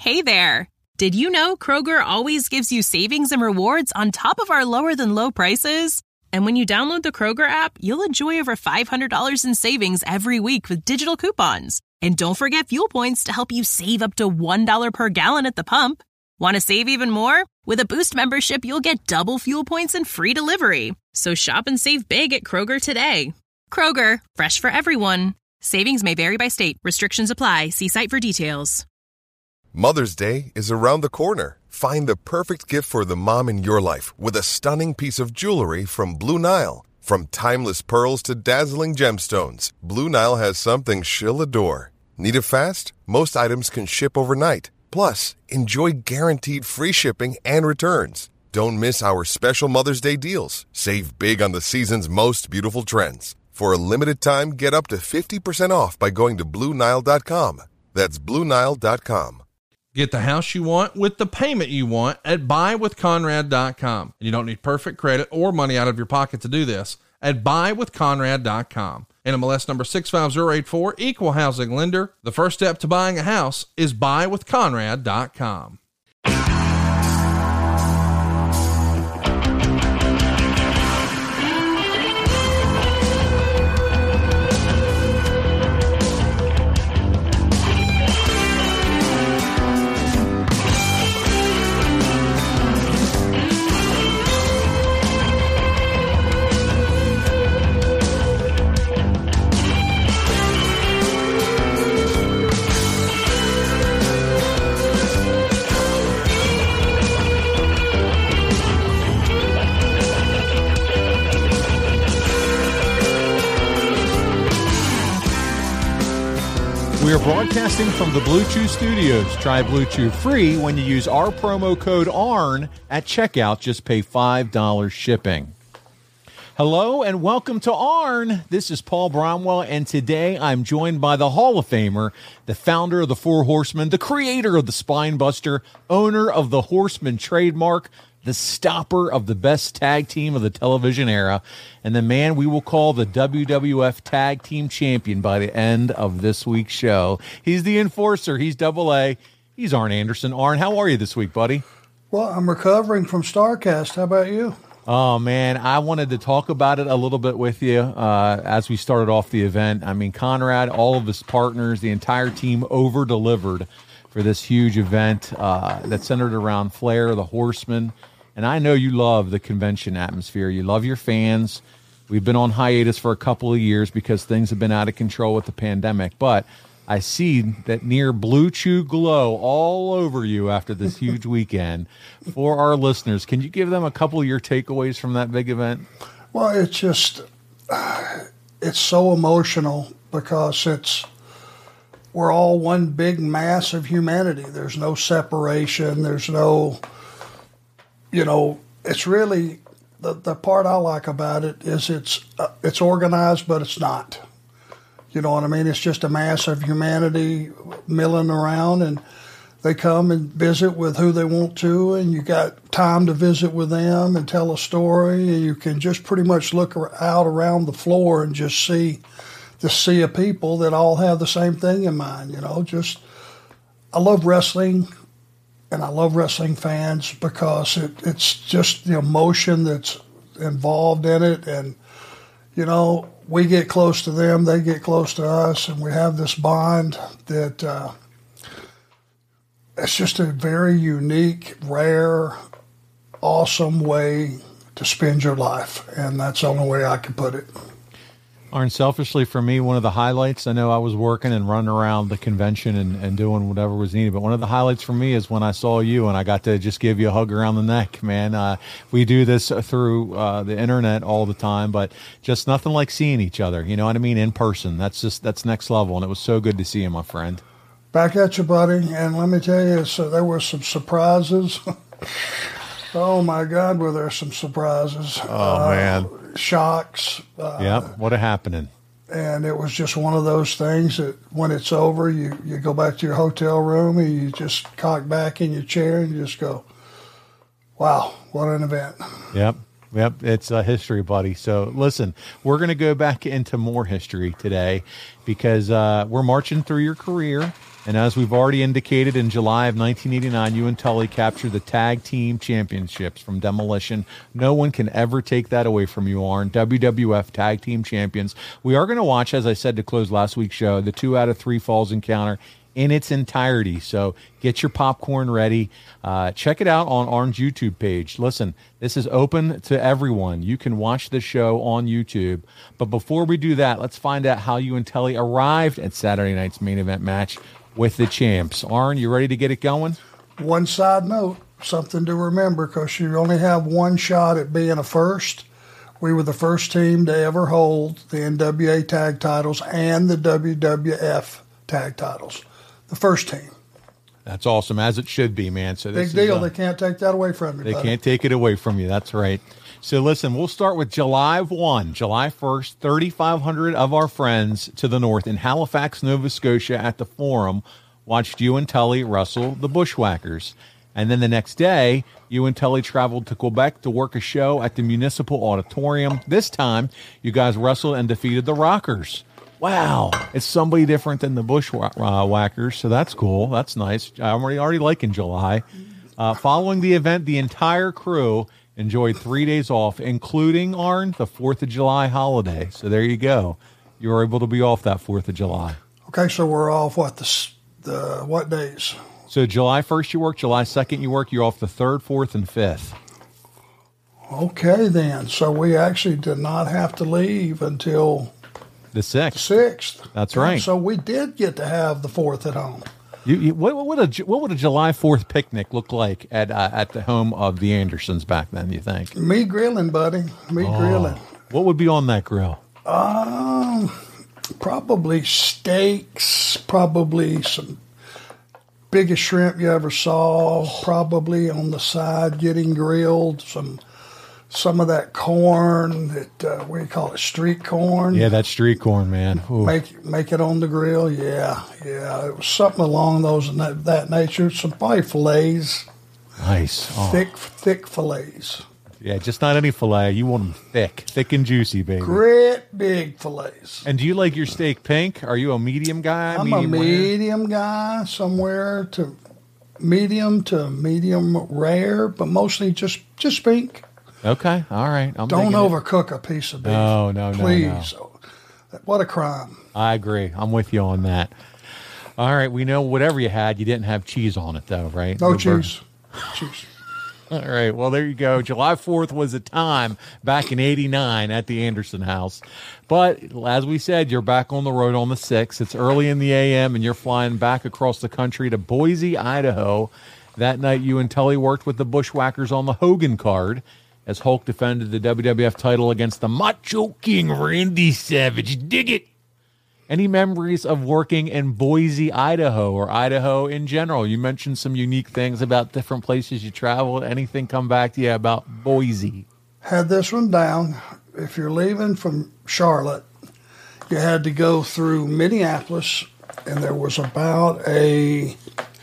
Hey there! Did you know Kroger always gives you savings and rewards on top of our lower-than-low prices? And when you download the Kroger app, you'll enjoy over $500 in savings every week with digital coupons. And don't forget fuel points to help you save up to $1 per gallon at the pump. Want to save even more? With a Boost membership, you'll get double fuel points and free delivery. So shop and save big at Kroger today. Kroger, fresh for everyone. Savings may vary by state. Restrictions apply. See site for details. Mother's Day is around the corner. Find the perfect gift for the mom in your life with a stunning piece of jewelry from Blue Nile. From timeless pearls to dazzling gemstones, Blue Nile has something she'll adore. Need it fast? Most items can ship overnight. Plus, enjoy guaranteed free shipping and returns. Don't miss our special Mother's Day deals. Save big on the season's most beautiful trends. For a limited time, get up to 50% off by going to BlueNile.com. That's BlueNile.com. Get the house you want with the payment you want at buywithconrad.com. And you don't need perfect credit or money out of your pocket to do this at buywithconrad.com. NMLS number 65084, equal housing lender. The first step to buying a house is buywithconrad.com. We are broadcasting from the Blue Chew Studios. Try Blue Chew free when you use our promo code ARN at checkout. Just pay $5 shipping. Hello and welcome to ARN. This is Paul Bromwell, and today I'm joined by the Hall of Famer, the founder of the Four Horsemen, the creator of the Spine Buster, owner of the Horseman trademark, the stopper of the best tag team of the television era, and the man we will call the WWF Tag Team Champion by the end of this week's show. He's the enforcer. He's Double A. He's Arn Anderson. Arn, how are you this week, buddy? Well, I'm recovering from StarCast. How about you? Oh, man, I wanted to talk about it a little bit with you as we started off the event. I mean, Conrad, all of his partners, the entire team over-delivered for this huge event that centered around Flair, the Horseman. And I know you love the convention atmosphere. You love your fans. We've been on hiatus for a couple of years because things have been out of control with the pandemic. But I see that near Blue Chew glow all over you after this huge weekend. For our listeners, can you give them a couple of your takeaways from that big event? Well, it's just, it's so emotional because we're all one big mass of humanity. There's no separation. There's no... it's really the part I like about it is it's organized, but it's not. You know what I mean? It's just a mass of humanity milling around, and they come and visit with who they want to, and you got time to visit with them and tell a story, and you can just pretty much look out around the floor and just see the sea of people that all have the same thing in mind. I love wrestling. And I love wrestling fans because it's just the emotion that's involved in it. And, we get close to them, they get close to us, and we have this bond that it's just a very unique, rare, awesome way to spend your life. And that's the only way I can put it. Arn, selfishly for me, one of the highlights, I know I was working and running around the convention and doing whatever was needed, but one of the highlights for me is when I saw you and I got to just give you a hug around the neck, man. We do this through the internet all the time, but just nothing like seeing each other, you know what I mean, in person. That's next level, and it was so good to see you, my friend. Back at you, buddy, and let me tell you, there were some surprises. Oh, my God, were there some surprises. Oh, man. Shocks. Yep, what a happening. And it was just one of those things that when it's over, you go back to your hotel room and you just cock back in your chair and you just go, wow, what an event. Yep, it's a history, buddy. So listen, we're going to go back into more history today because we're marching through your career. And as we've already indicated, in July of 1989, you and Tully captured the tag team championships from Demolition. No one can ever take that away from you, Arn. WWF tag team champions. We are going to watch, as I said to close last week's show, the 2 out of 3 falls encounter in its entirety. So get your popcorn ready. Check it out on Arn's YouTube page. Listen, this is open to everyone. You can watch the show on YouTube. But before we do that, let's find out how you and Tully arrived at Saturday night's main event match with the champs. Arn, you ready to get it going? One side note, something to remember, because you only have one shot at being a first. We were the first team to ever hold the NWA tag titles and the WWF tag titles. The first team. That's awesome, as it should be, man. So Big deal. They can't take that away from you. They can't take it away from you. That's right. So listen, we'll start with July 1, July 1st, 3,500 of our friends to the north in Halifax, Nova Scotia at the Forum watched you and Tully wrestle the Bushwhackers. And then the next day, you and Tully traveled to Quebec to work a show at the Municipal Auditorium. This time, you guys wrestled and defeated the Rockers. Wow, it's somebody different than the Bushwhackers, so that's cool. That's nice. I'm already liking July. Following the event, the entire crew enjoyed 3 days off, including, Arn, the 4th of July holiday. So there you go. You were able to be off that 4th of July. Okay, so we're off, what days? So July 1st you work, July 2nd you work, you're off the 3rd, 4th, and 5th. Okay, then. So we actually did not have to leave until the 6th. 6th. That's right. So we did get to have the 4th at home. What would a July 4th picnic look like at the home of the Andersons back then, you think? Me grilling, buddy. Grilling. What would be on that grill? Probably steaks, probably some biggest shrimp you ever saw, probably on the side getting grilled, some of that corn that we call it street corn. Yeah, that street corn, man. Ooh. Make it on the grill. Yeah. It was something along those that nature. Some probably fillets. Nice. Oh. Thick fillets. Yeah, just not any fillet. You want them thick and juicy, baby. Great big fillets. And do you like your steak pink? Are you a medium guy? I'm a medium guy, somewhere to medium rare, but mostly just pink. Okay, all right. Don't overcook a piece of beef. No, please. No. What a crime. I agree. I'm with you on that. All right, we know whatever you had, you didn't have cheese on it, though, right? No cheese. Cheese. All right, well, there you go. July 4th was a time back in 89 at the Anderson house. But as we said, you're back on the road on the 6th. It's early in the a.m., and you're flying back across the country to Boise, Idaho. That night, you and Tully worked with the Bushwhackers on the Hogan card as Hulk defended the WWF title against the Macho King Randy Savage. Dig it! Any memories of working in Boise, Idaho, or Idaho in general? You mentioned some unique things about different places you traveled. Anything come back to you about Boise? Had this one down. If you're leaving from Charlotte, you had to go through Minneapolis, and there was about a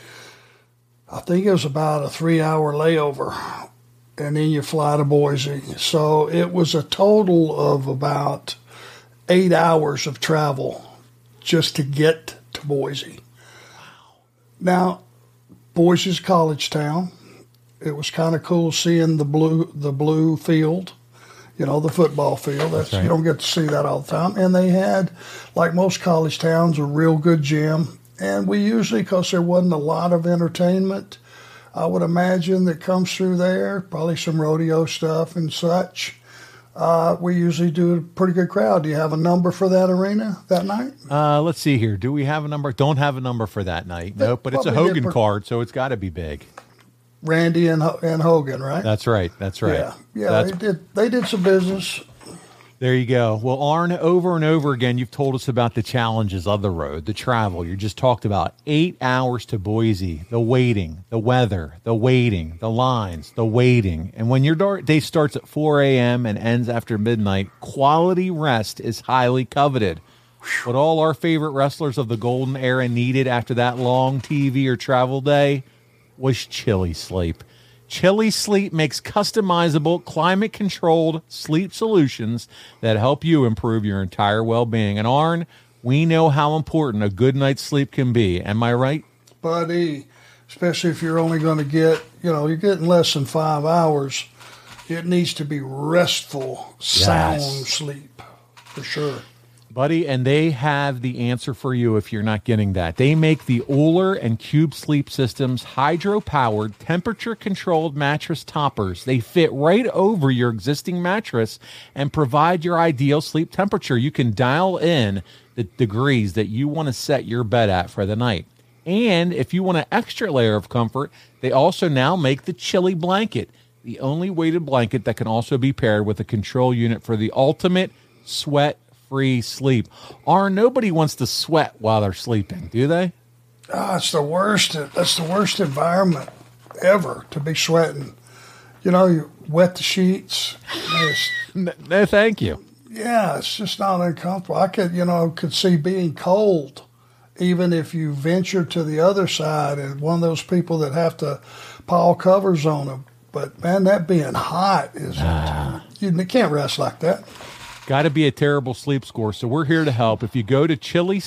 3-hour layover. And then you fly to Boise. So it was a total of about 8 hours of travel just to get to Boise. Wow. Now, Boise's college town. It was kind of cool seeing the blue field, the football field. That's right. You don't get to see that all the time. And they had, like most college towns, a real good gym. And we usually, because there wasn't a lot of entertainment, I would imagine that comes through there, probably some rodeo stuff and such. We usually do a pretty good crowd. Do you have a number for that arena that night? Let's see here. Do we have a number? Don't have a number for that night. Nope, but it's a Hogan card, so it's got to be big. Randy and Hogan, right? That's right. Yeah. They did some business. There you go. Well, Arn, over and over again, you've told us about the challenges of the road, the travel. You just talked about 8 hours to Boise, the waiting, the weather, the waiting, the lines, the waiting. And when your day starts at 4 a.m. and ends after midnight, quality rest is highly coveted. What all our favorite wrestlers of the golden era needed after that long TV or travel day was chilly sleep. Chili Sleep makes customizable, climate-controlled sleep solutions that help you improve your entire well-being. And Arn, We know how important a good night's sleep can be. Am I right? Buddy, especially if you're only going to get, you're getting less than 5 hours, it needs to be restful, sound sleep, for sure. Buddy, and they have the answer for you if you're not getting that. They make the Oler and Cube Sleep Systems hydro-powered, temperature-controlled mattress toppers. They fit right over your existing mattress and provide your ideal sleep temperature. You can dial in the degrees that you want to set your bed at for the night. And if you want an extra layer of comfort, they also now make the Chili Blanket, the only weighted blanket that can also be paired with a control unit for the ultimate sweat-free sleep. Nobody wants to sweat while they're sleeping, do they? It's the worst. That's the worst environment ever, to be sweating. You wet the sheets. No, thank you. Yeah, it's just not uncomfortable. I could see being cold, even if you venture to the other side and one of those people that have to pile covers on them. But, man, that being hot you can't rest like that. Got to be a terrible sleep score, so we're here to help. If you go to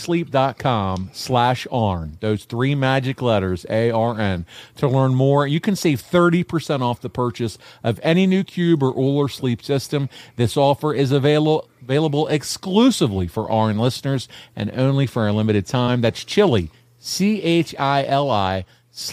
chilisleep.com/ARN, those 3 magic letters, ARN, to learn more, you can save 30% off the purchase of any new Cube or Oler sleep system. This offer is available exclusively for ARN listeners and only for a limited time. That's Chili, CHILI,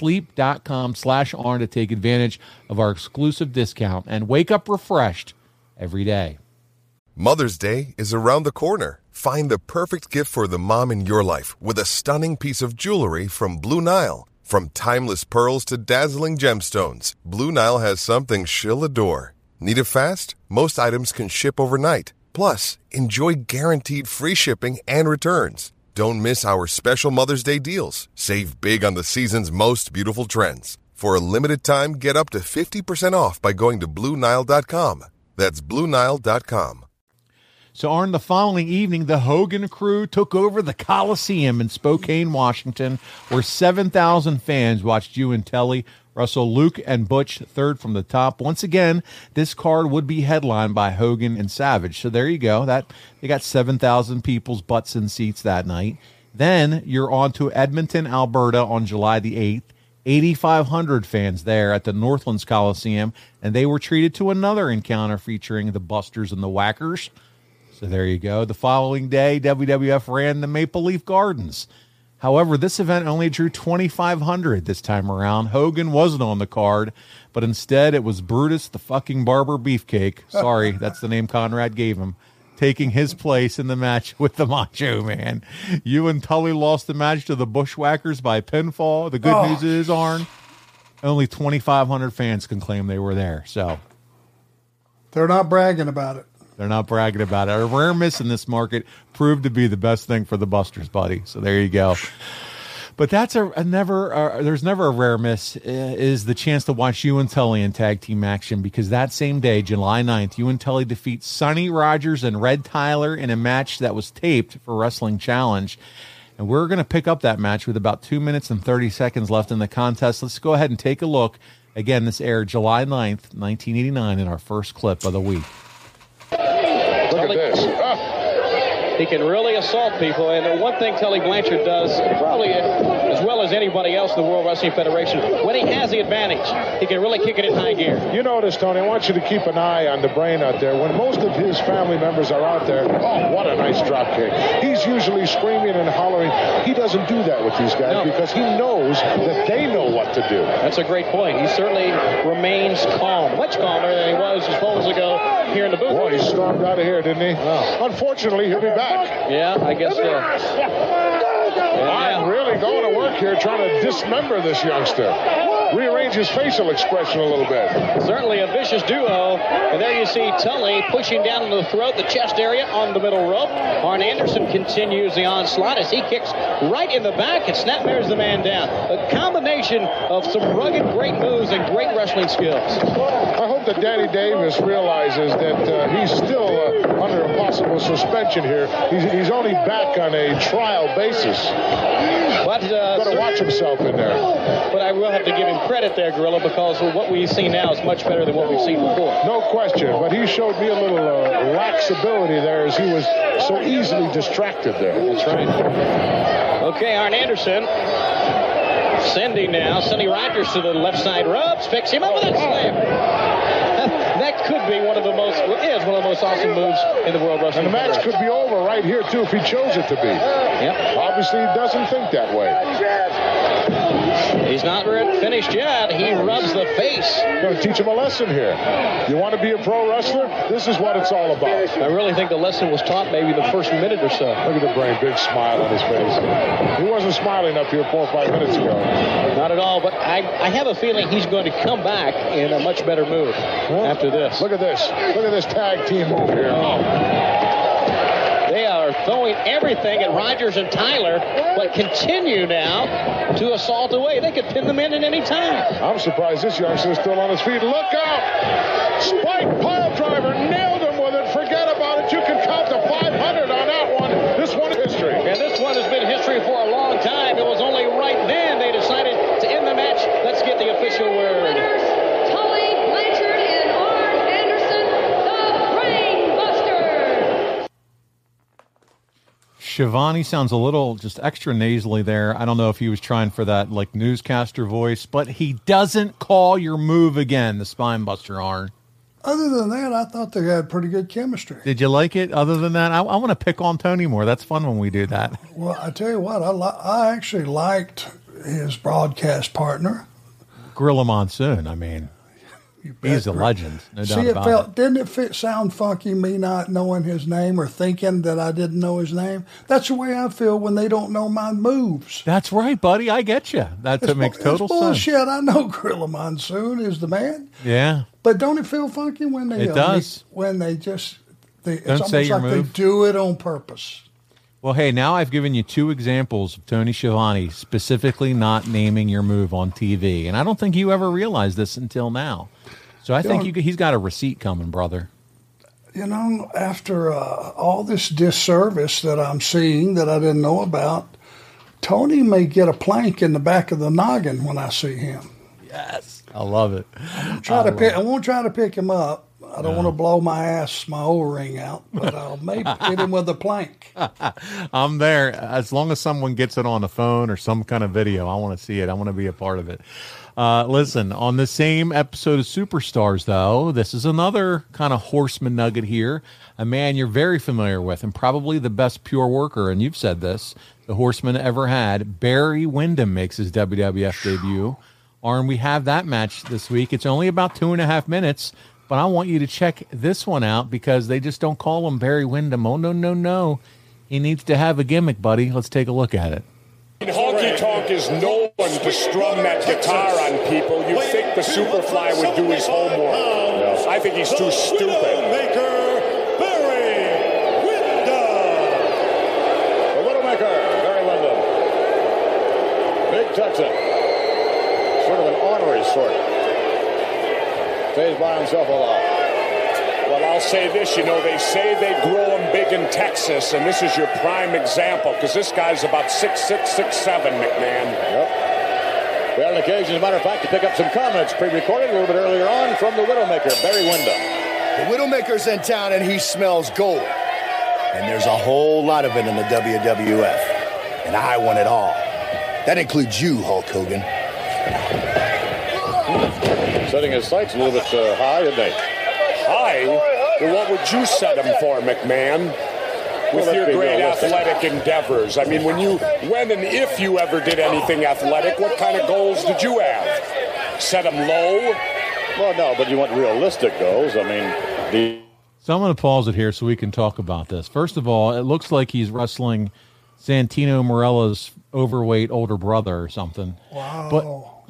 sleep.com/ARN to take advantage of our exclusive discount and wake up refreshed every day. Mother's Day is around the corner. Find the perfect gift for the mom in your life with a stunning piece of jewelry from Blue Nile. From timeless pearls to dazzling gemstones, Blue Nile has something she'll adore. Need it fast? Most items can ship overnight. Plus, enjoy guaranteed free shipping and returns. Don't miss our special Mother's Day deals. Save big on the season's most beautiful trends. For a limited time, get up to 50% off by going to BlueNile.com. That's BlueNile.com. So, Arn, the following evening, the Hogan crew took over the Coliseum in Spokane, Washington, where 7,000 fans watched you and Telly wrestle Luke and Butch third from the top. Once again, this card would be headlined by Hogan and Savage. So there you go. They got 7,000 people's butts in seats that night. Then you're on to Edmonton, Alberta on July the 8th. 8,500 fans there at the Northlands Coliseum, and they were treated to another encounter featuring the Busters and the Whackers. So there you go. The following day, WWF ran the Maple Leaf Gardens. However, this event only drew 2,500 this time around. Hogan wasn't on the card, but instead it was Brutus the fucking Barber Beefcake. Sorry, that's the name Conrad gave him. Taking his place in the match with the Macho Man. You and Tully lost the match to the Bushwhackers by pinfall. The good news is, Arn, only 2,500 fans can claim they were there. So they're not bragging about it. They're not bragging about it. A rare miss in this market proved to be the best thing for the Busters, buddy. So there you go. But that's there's never a rare miss, is the chance to watch you and Tully in tag team action, because that same day, July 9th, you and Tully defeat Sonny Rogers and Red Tyler in a match that was taped for Wrestling Challenge. And we're going to pick up that match with about 2 minutes and 30 seconds left in the contest. Let's go ahead and take a look. Again, this aired July 9th, 1989 in our first clip of the week. Look at this. He can really assault people, and one thing Tully Blanchard does, probably as well as anybody else in the World Wrestling Federation, when he has the advantage, he can really kick it in high gear. You notice, Tony, I want you to keep an eye on the Brain out there. When most of his family members are out there, oh, what a nice drop kick. He's usually screaming and hollering. He doesn't do that with these guys because he knows that they know what to do. That's a great point. He certainly remains calm, much calmer than he was just moments ago here in the booth. Boy, he stormed out of here, didn't he? Oh. Unfortunately, he'll be back. Yeah, I guess so. I'm really going to work here trying to dismember this youngster. Rearrange his facial expression a little bit. Certainly a vicious duo. And there you see Tully pushing down into the throat, the chest area on the middle rope. Arn Anderson continues the onslaught as he kicks right in the back and snapmares the man down. A combination combination of some rugged, great moves and great wrestling skills. I hope that Danny Davis realizes that he's still under a possible suspension here. He's only back on a trial basis. But got to watch himself in there. But I will have to give him credit there, Gorilla, because what we see now is much better than what we've seen before. No question, but he showed me a little laxability there as he was so easily distracted there. That's right. Okay, Arn Anderson. Cindy Rogers to the left side ropes, picks him up with that slam. That could be one of the most awesome moves in the World Wrestling And the match could be over right here, too, if he chose it to be. Yep. Obviously, he doesn't think that way. He's not finished yet. He rubs the face. Going to teach him a lesson here. You want to be a pro wrestler? This is what it's all about. I really think the lesson was taught maybe the first minute or so. Look at the brain, big smile on his face. He wasn't smiling up here 4 or 5 minutes ago. Not at all, but I have a feeling he's going to come back in a much better mood after this. Look at this. Look at this tag team move here. They are throwing everything at Rogers and Tyler, but continue now to assault away. They could pin them in at any time. I'm surprised this youngster is still on his feet. Look out! Spike pile driver nailed him with it. Forget about it. You can count to 500 on that one. This one is history. And this one has been history for a long time. It was only right then they decided to end the match. Let's get the official word. Schiavone sounds a little just extra nasally there. I don't know if he was trying for that like newscaster voice, but he doesn't call your move again, the spine buster, Arn. Other than that, I thought they had pretty good chemistry. Did you like it? Other than that, I want to pick on Tony more. That's fun when we do that. Well, I tell you what, I actually liked his broadcast partner. Gorilla Monsoon, I mean. He's a legend, no doubt about it. Didn't it sound funky, me not knowing his name or thinking that I didn't know his name? That's the way I feel when they don't know my moves. That's right, buddy. I get you. That makes total sense. Bullshit. I know Gorilla Monsoon is the man. Yeah. But don't it feel funky when they... It does. When they just... It's don't almost say your like move. They do it on purpose. Well, hey, now I've given you 2 examples of Tony Schiavone specifically not naming your move on TV. And I don't think you ever realized this until now. So I think he's got a receipt coming, brother. You know, after all this disservice that I'm seeing that I didn't know about, Tony may get a plank in the back of the noggin when I see him. Yes. I love it. I won't try to pick him up. I don't want to blow my O-ring out, but I'll maybe hit him with a plank. I'm there. As long as someone gets it on the phone or some kind of video, I want to see it. I want to be a part of it. Listen, on the same episode of Superstars, though, this is another kind of horseman nugget here. A man you're very familiar with and probably the best pure worker, and you've said this, the horseman ever had. Barry Windham makes his WWF debut. Arn, we have that match this week. It's only about 2.5 minutes, but I want you to check this one out because they just don't call him Barry Windham. Oh, no. He needs to have a gimmick, buddy. Let's take a look at it. Honky Tonk is no one to strum that guitar on people. You'd think the Superfly would do his homework. No, I think he's too stupid. Barry Windham. The Widowmaker, Barry Windham. Big Texan. Sort of an honorary sort. Stays by himself a lot. Well, I'll say this, they say they grow them big in Texas, and this is your prime example, because this guy's about 6'6", 6'7", McMahon. Yep. We had an occasion, as a matter of fact, to pick up some comments pre-recorded a little bit earlier on from the Widowmaker, Barry Windham. The Widowmaker's in town, and he smells gold. And there's a whole lot of it in the WWF. And I want it all. That includes you, Hulk Hogan. Setting his sights a little bit high, isn't he? High? Well, what would you set him for, McMahon? With your great athletic endeavors. I mean, when and if you ever did anything athletic, what kind of goals did you have? Set him low? Well, no, but you want realistic goals. I mean, So I'm going to pause it here so we can talk about this. First of all, it looks like he's wrestling Santino Marella's overweight older brother or something. Wow.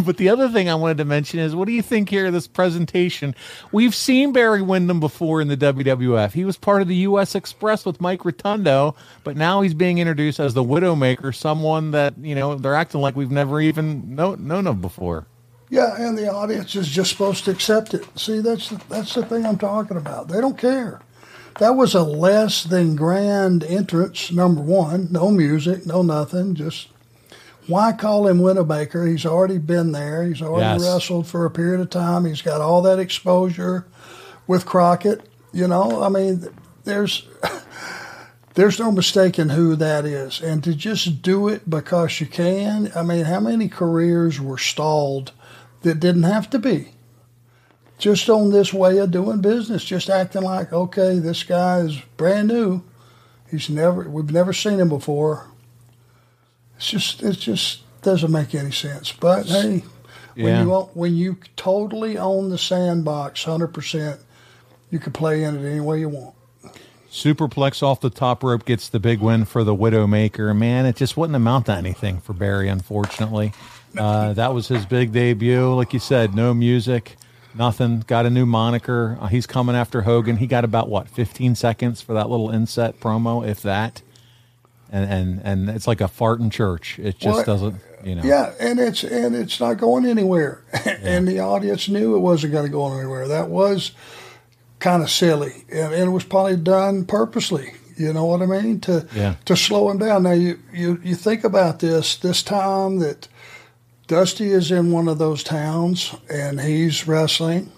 But the other thing I wanted to mention is, what do you think here of this presentation? We've seen Barry Windham before in the WWF. He was part of the U.S. Express with Mike Rotundo, but now he's being introduced as the Widowmaker, someone that, they're acting like we've never even known of before. Yeah, and the audience is just supposed to accept it. See, that's the thing I'm talking about. They don't care. That was a less than grand entrance, number one. No music, no nothing. Just why call him Widowmaker? He's already been there. He's already wrestled for a period of time. He's got all that exposure with Crockett. There's no mistaking who that is. And to just do it because you can, how many careers were stalled that didn't have to be? Just on this way of doing business, just acting like, okay, this guy is brand new. We've never seen him before. It just doesn't make any sense. But hey, when you totally own the sandbox 100%, you can play in it any way you want. Superplex off the top rope gets the big win for the Widowmaker. Man, it just wouldn't amount to anything for Barry, unfortunately. That was his big debut. Like you said, no music. Nothing. Got a new moniker. He's coming after Hogan. He got about 15 seconds for that little inset promo, if that. And it's like a fart in church. It just doesn't, Yeah, and it's not going anywhere. And the audience knew it wasn't going to go anywhere. That was kind of silly, and it was probably done purposely. You know what I mean? To slow him down. Now you think about this time that Dusty is in one of those towns, and he's wrestling,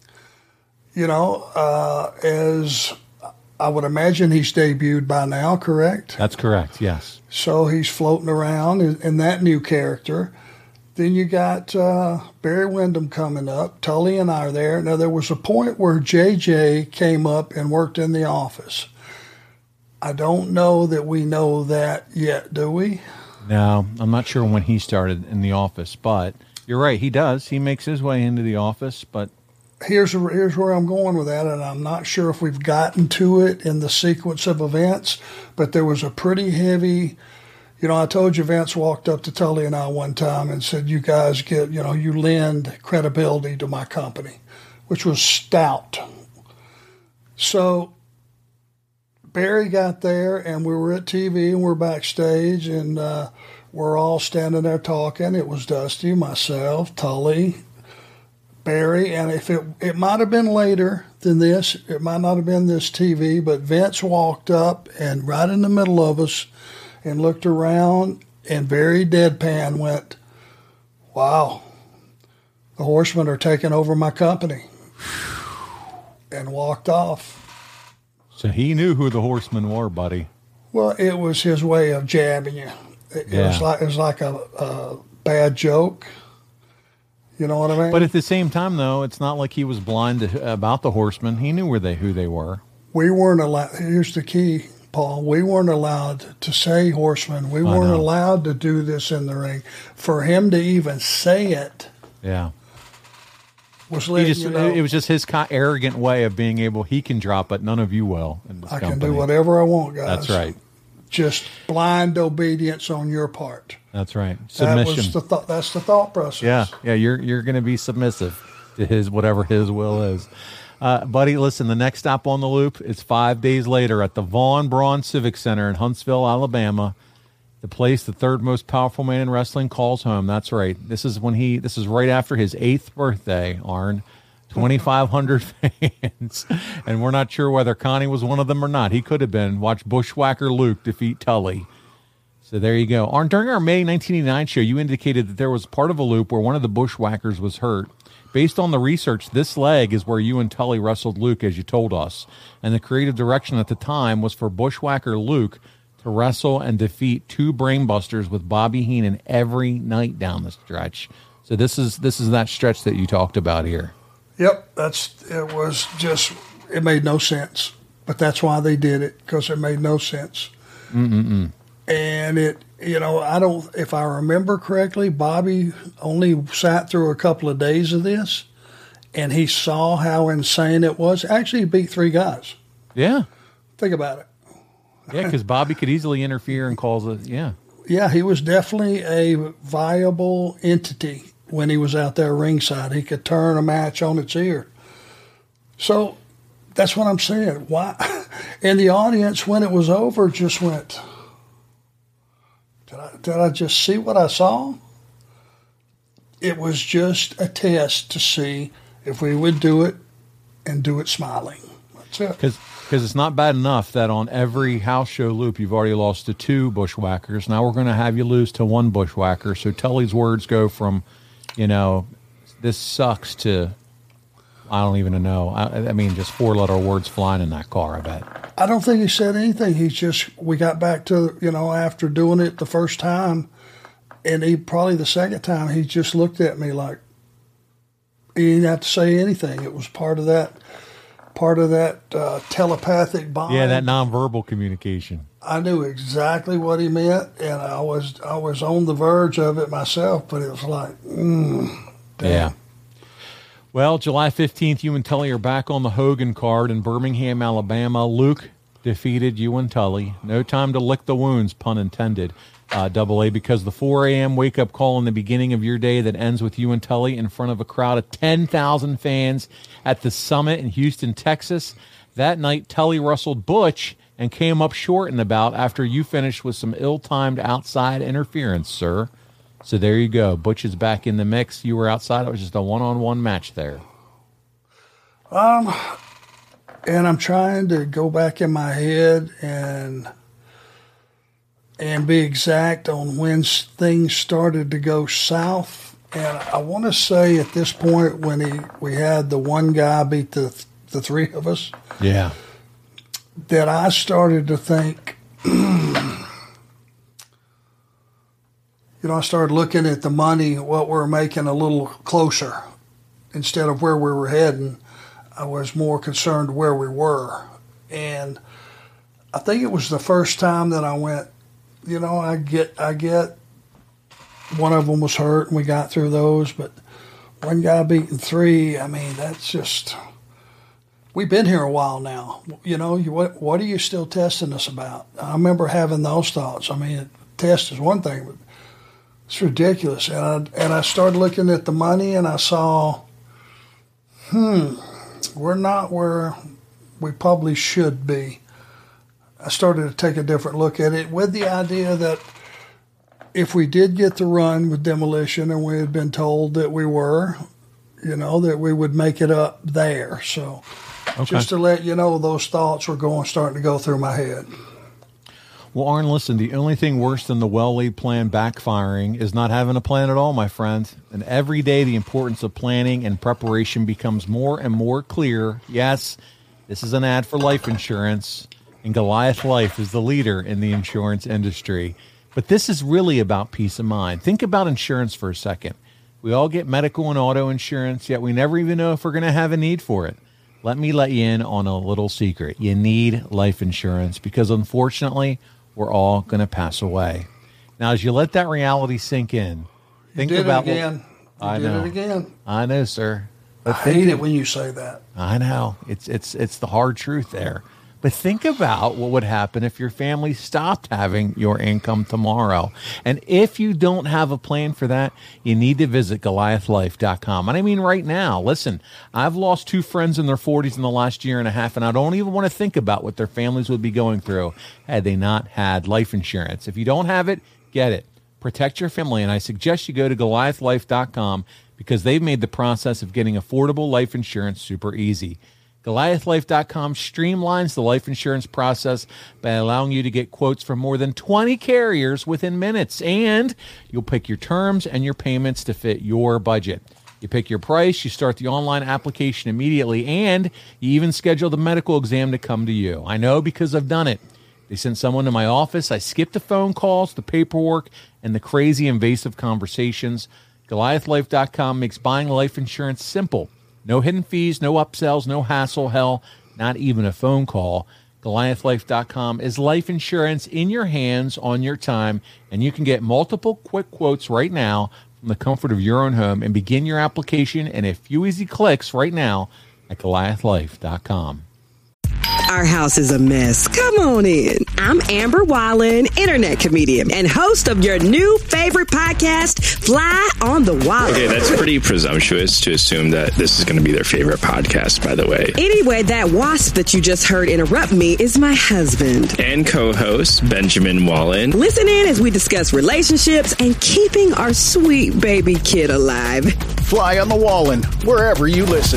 as I would imagine he's debuted by now, correct? That's correct, yes. So he's floating around in that new character. Then you got Barry Windham coming up. Tully and I are there. Now, there was a point where JJ came up and worked in the office. I don't know that we know that yet, do we? No, I'm not sure when he started in the office, but you're right, he does. He makes his way into the office, but here's where I'm going with that, and I'm not sure if we've gotten to it in the sequence of events, but there was a pretty heavy, I told you Vince walked up to Tully and I one time and said, you guys get, you lend credibility to my company, which was stout. So Barry got there, and we were at TV, and we're backstage, and we're all standing there talking. It was Dusty, myself, Tully, Barry, and if it might have been later than this, it might not have been this TV, but Vince walked up and right in the middle of us and looked around, and very deadpan went, wow, the Horsemen are taking over my company, and walked off. So he knew who the Horsemen were, buddy. Well, it was his way of jabbing you. It was like a bad joke. You know what I mean? But at the same time, though, it's not like he was blind about the Horsemen. He knew who they were. We weren't allowed. Here's the key, Paul. We weren't allowed to say Horsemen. We weren't allowed to do this in the ring. For him to even say it. Yeah. It was just his arrogant way of being able, he can drop it, none of you will. I can do whatever I want, guys. That's right. Just blind obedience on your part. That's right. Submission. That's the thought process. Yeah. You're going to be submissive to his, whatever his will is. Buddy, listen, the next stop on the loop is 5 days later at the Vaughn Braun Civic Center in Huntsville, Alabama. The place the third most powerful man in wrestling calls home. That's right. This is right after his 8th birthday, Arn. 2,500 fans. And we're not sure whether Connie was one of them or not. He could have been. Watch Bushwhacker Luke defeat Tully. So there you go. Arn, during our May 1989 show, you indicated that there was part of a loop where one of the Bushwhackers was hurt. Based on the research, this leg is where you and Tully wrestled Luke, as you told us. And the creative direction at the time was for Bushwhacker Luke to wrestle and defeat 2 Brainbusters with Bobby Heenan every night down the stretch. So this is that stretch that you talked about here. Yep, it made no sense. But that's why they did it, because it made no sense. Mm-mm-mm. And if I remember correctly, Bobby only sat through a couple of days of this, and he saw how insane it was. Actually, he beat 3 guys. Yeah. Think about it. Yeah, because Bobby could easily interfere and cause it. Yeah. Yeah, he was definitely a viable entity when he was out there ringside. He could turn a match on its ear. So that's what I'm saying. Why? And the audience, when it was over, just went, did I just see what I saw? It was just a test to see if we would do it and do it smiling. That's it. Because it's not bad enough that on every house show loop you've already lost to 2 bushwhackers. Now we're going to have you lose to 1 bushwhacker. So Tully's words go from, this sucks to, I don't even know. I mean, just 4-letter words flying in that car, I bet. I don't think he said anything. We got back to, after doing it the first time, and probably the second time, he just looked at me like, he didn't have to say anything. It was part of that telepathic bond. Yeah, that nonverbal communication. I knew exactly what he meant, and I was on the verge of it myself, but it was like, damn. Yeah. Well, July 15th, you and Tully are back on the Hogan card in Birmingham, Alabama. Luke defeated you and Tully. No time to lick the wounds, pun intended, AA, because the 4 a.m. wake-up call in the beginning of your day that ends with you and Tully in front of a crowd of 10,000 fans at the Summit in Houston, Texas. That night, Tully wrestled Butch and came up short in the bout after you finished with some ill-timed outside interference, sir. So there you go. Butch is back in the mix. You were outside. It was just a one-on-one match there. And I'm trying to go back in my head and be exact on when things started to go south. And I want to say at this point when we had the one guy beat the 3 of us. Yeah. That I started to think, I started looking at the money, what we're making a little closer instead of where we were heading. I was more concerned where we were. And I think it was the first time that I went, I get one of them was hurt and we got through those, but one guy beating 3, I mean, that's just, we've been here a while now. What are you still testing us about? I remember having those thoughts. I mean, test is one thing, but it's ridiculous. And I started looking at the money and I saw, we're not where we probably should be. I started to take a different look at it with the idea that if we did get the run with Demolition and we had been told that we were, that we would make it up there. So just to let you know, those thoughts were starting to go through my head. Well, Arn, listen, the only thing worse than the well-laid plan backfiring is not having a plan at all, my friend. And every day the importance of planning and preparation becomes more and more clear. Yes, this is an ad for life insurance, and Goliath Life is the leader in the insurance industry. But this is really about peace of mind. Think about insurance for a second. We all get medical and auto insurance, yet we never even know if we're going to have a need for it. Let me let you in on a little secret. You need life insurance because, unfortunately, we're all going to pass away. Now, as you let that reality sink in, think about it again. I know. Did it again. I know, sir. But I hate it when you say that. I know. It's the hard truth there. But think about what would happen if your family stopped having your income tomorrow. And if you don't have a plan for that, you need to visit GoliathLife.com. And I mean right now, listen, I've lost 2 friends in their 40s in the last year and a half, and I don't even want to think about what their families would be going through had they not had life insurance. If you don't have it, get it. Protect your family, and I suggest you go to GoliathLife.com because they've made the process of getting affordable life insurance super easy. GoliathLife.com streamlines the life insurance process by allowing you to get quotes from more than 20 carriers within minutes, and you'll pick your terms and your payments to fit your budget. You pick your price, you start the online application immediately, and you even schedule the medical exam to come to you. I know because I've done it. They sent someone to my office. I skipped the phone calls, the paperwork, and the crazy invasive conversations. GoliathLife.com makes buying life insurance simple. No hidden fees, no upsells, no hassle, hell, not even a phone call. GoliathLife.com is life insurance in your hands on your time, and you can get multiple quick quotes right now from the comfort of your own home and begin your application in a few easy clicks right now at GoliathLife.com. Our house is a mess. Come on in. I'm Amber Wallen, internet comedian and host of your new favorite podcast, Fly on the Wall. Okay, that's pretty presumptuous to assume that this is going to be their favorite podcast, by the way. Anyway, that wasp that you just heard interrupt me is my husband. And co-host, Benjamin Wallen. Listen in as we discuss relationships and keeping our sweet baby kid alive. Fly on the Wallen, wherever you listen.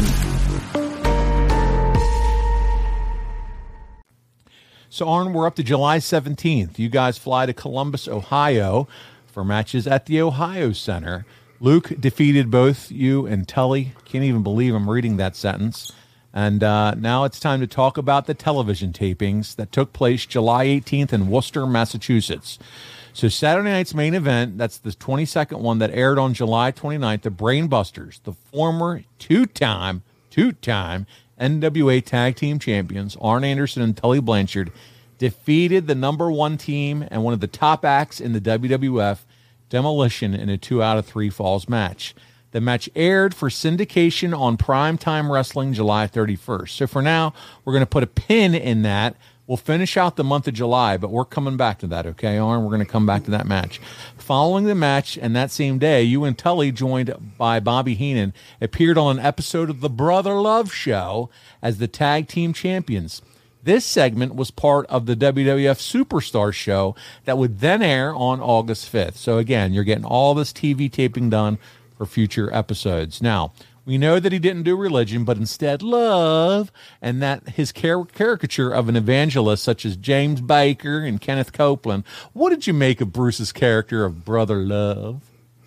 So, Arn, we're up to July 17th. You guys fly to Columbus, Ohio for matches at the Ohio Center. Luke defeated both you and Tully. Can't even believe I'm reading that sentence. And now it's time to talk about the television tapings that took place July 18th in Worcester, Massachusetts. So Saturday night's main event, that's the 22nd one that aired on July 29th, the Brainbusters, the former two-time NWA Tag Team Champions, Arn Anderson and Tully Blanchard, defeated the number one team and one of the top acts in the WWF, Demolition, in a 2 out of 3 falls match. The match aired for syndication on Primetime Wrestling July 31st. So for now, we're going to put a pin in that. We'll finish out the month of July, but we're coming back to that, okay, Arn? We're going to come back to that match. Following the match, and that same day, you and Tully, joined by Bobby Heenan, appeared on an episode of The Brother Love Show as the tag team champions. This segment was part of the WWF Superstar show that would then air on August 5th. So again, you're getting all this TV taping done for future episodes. Now, we know that he didn't do religion, but instead love, and that his caricature of an evangelist such as James Baker and Kenneth Copeland. What did you make of Bruce's character of Brother Love?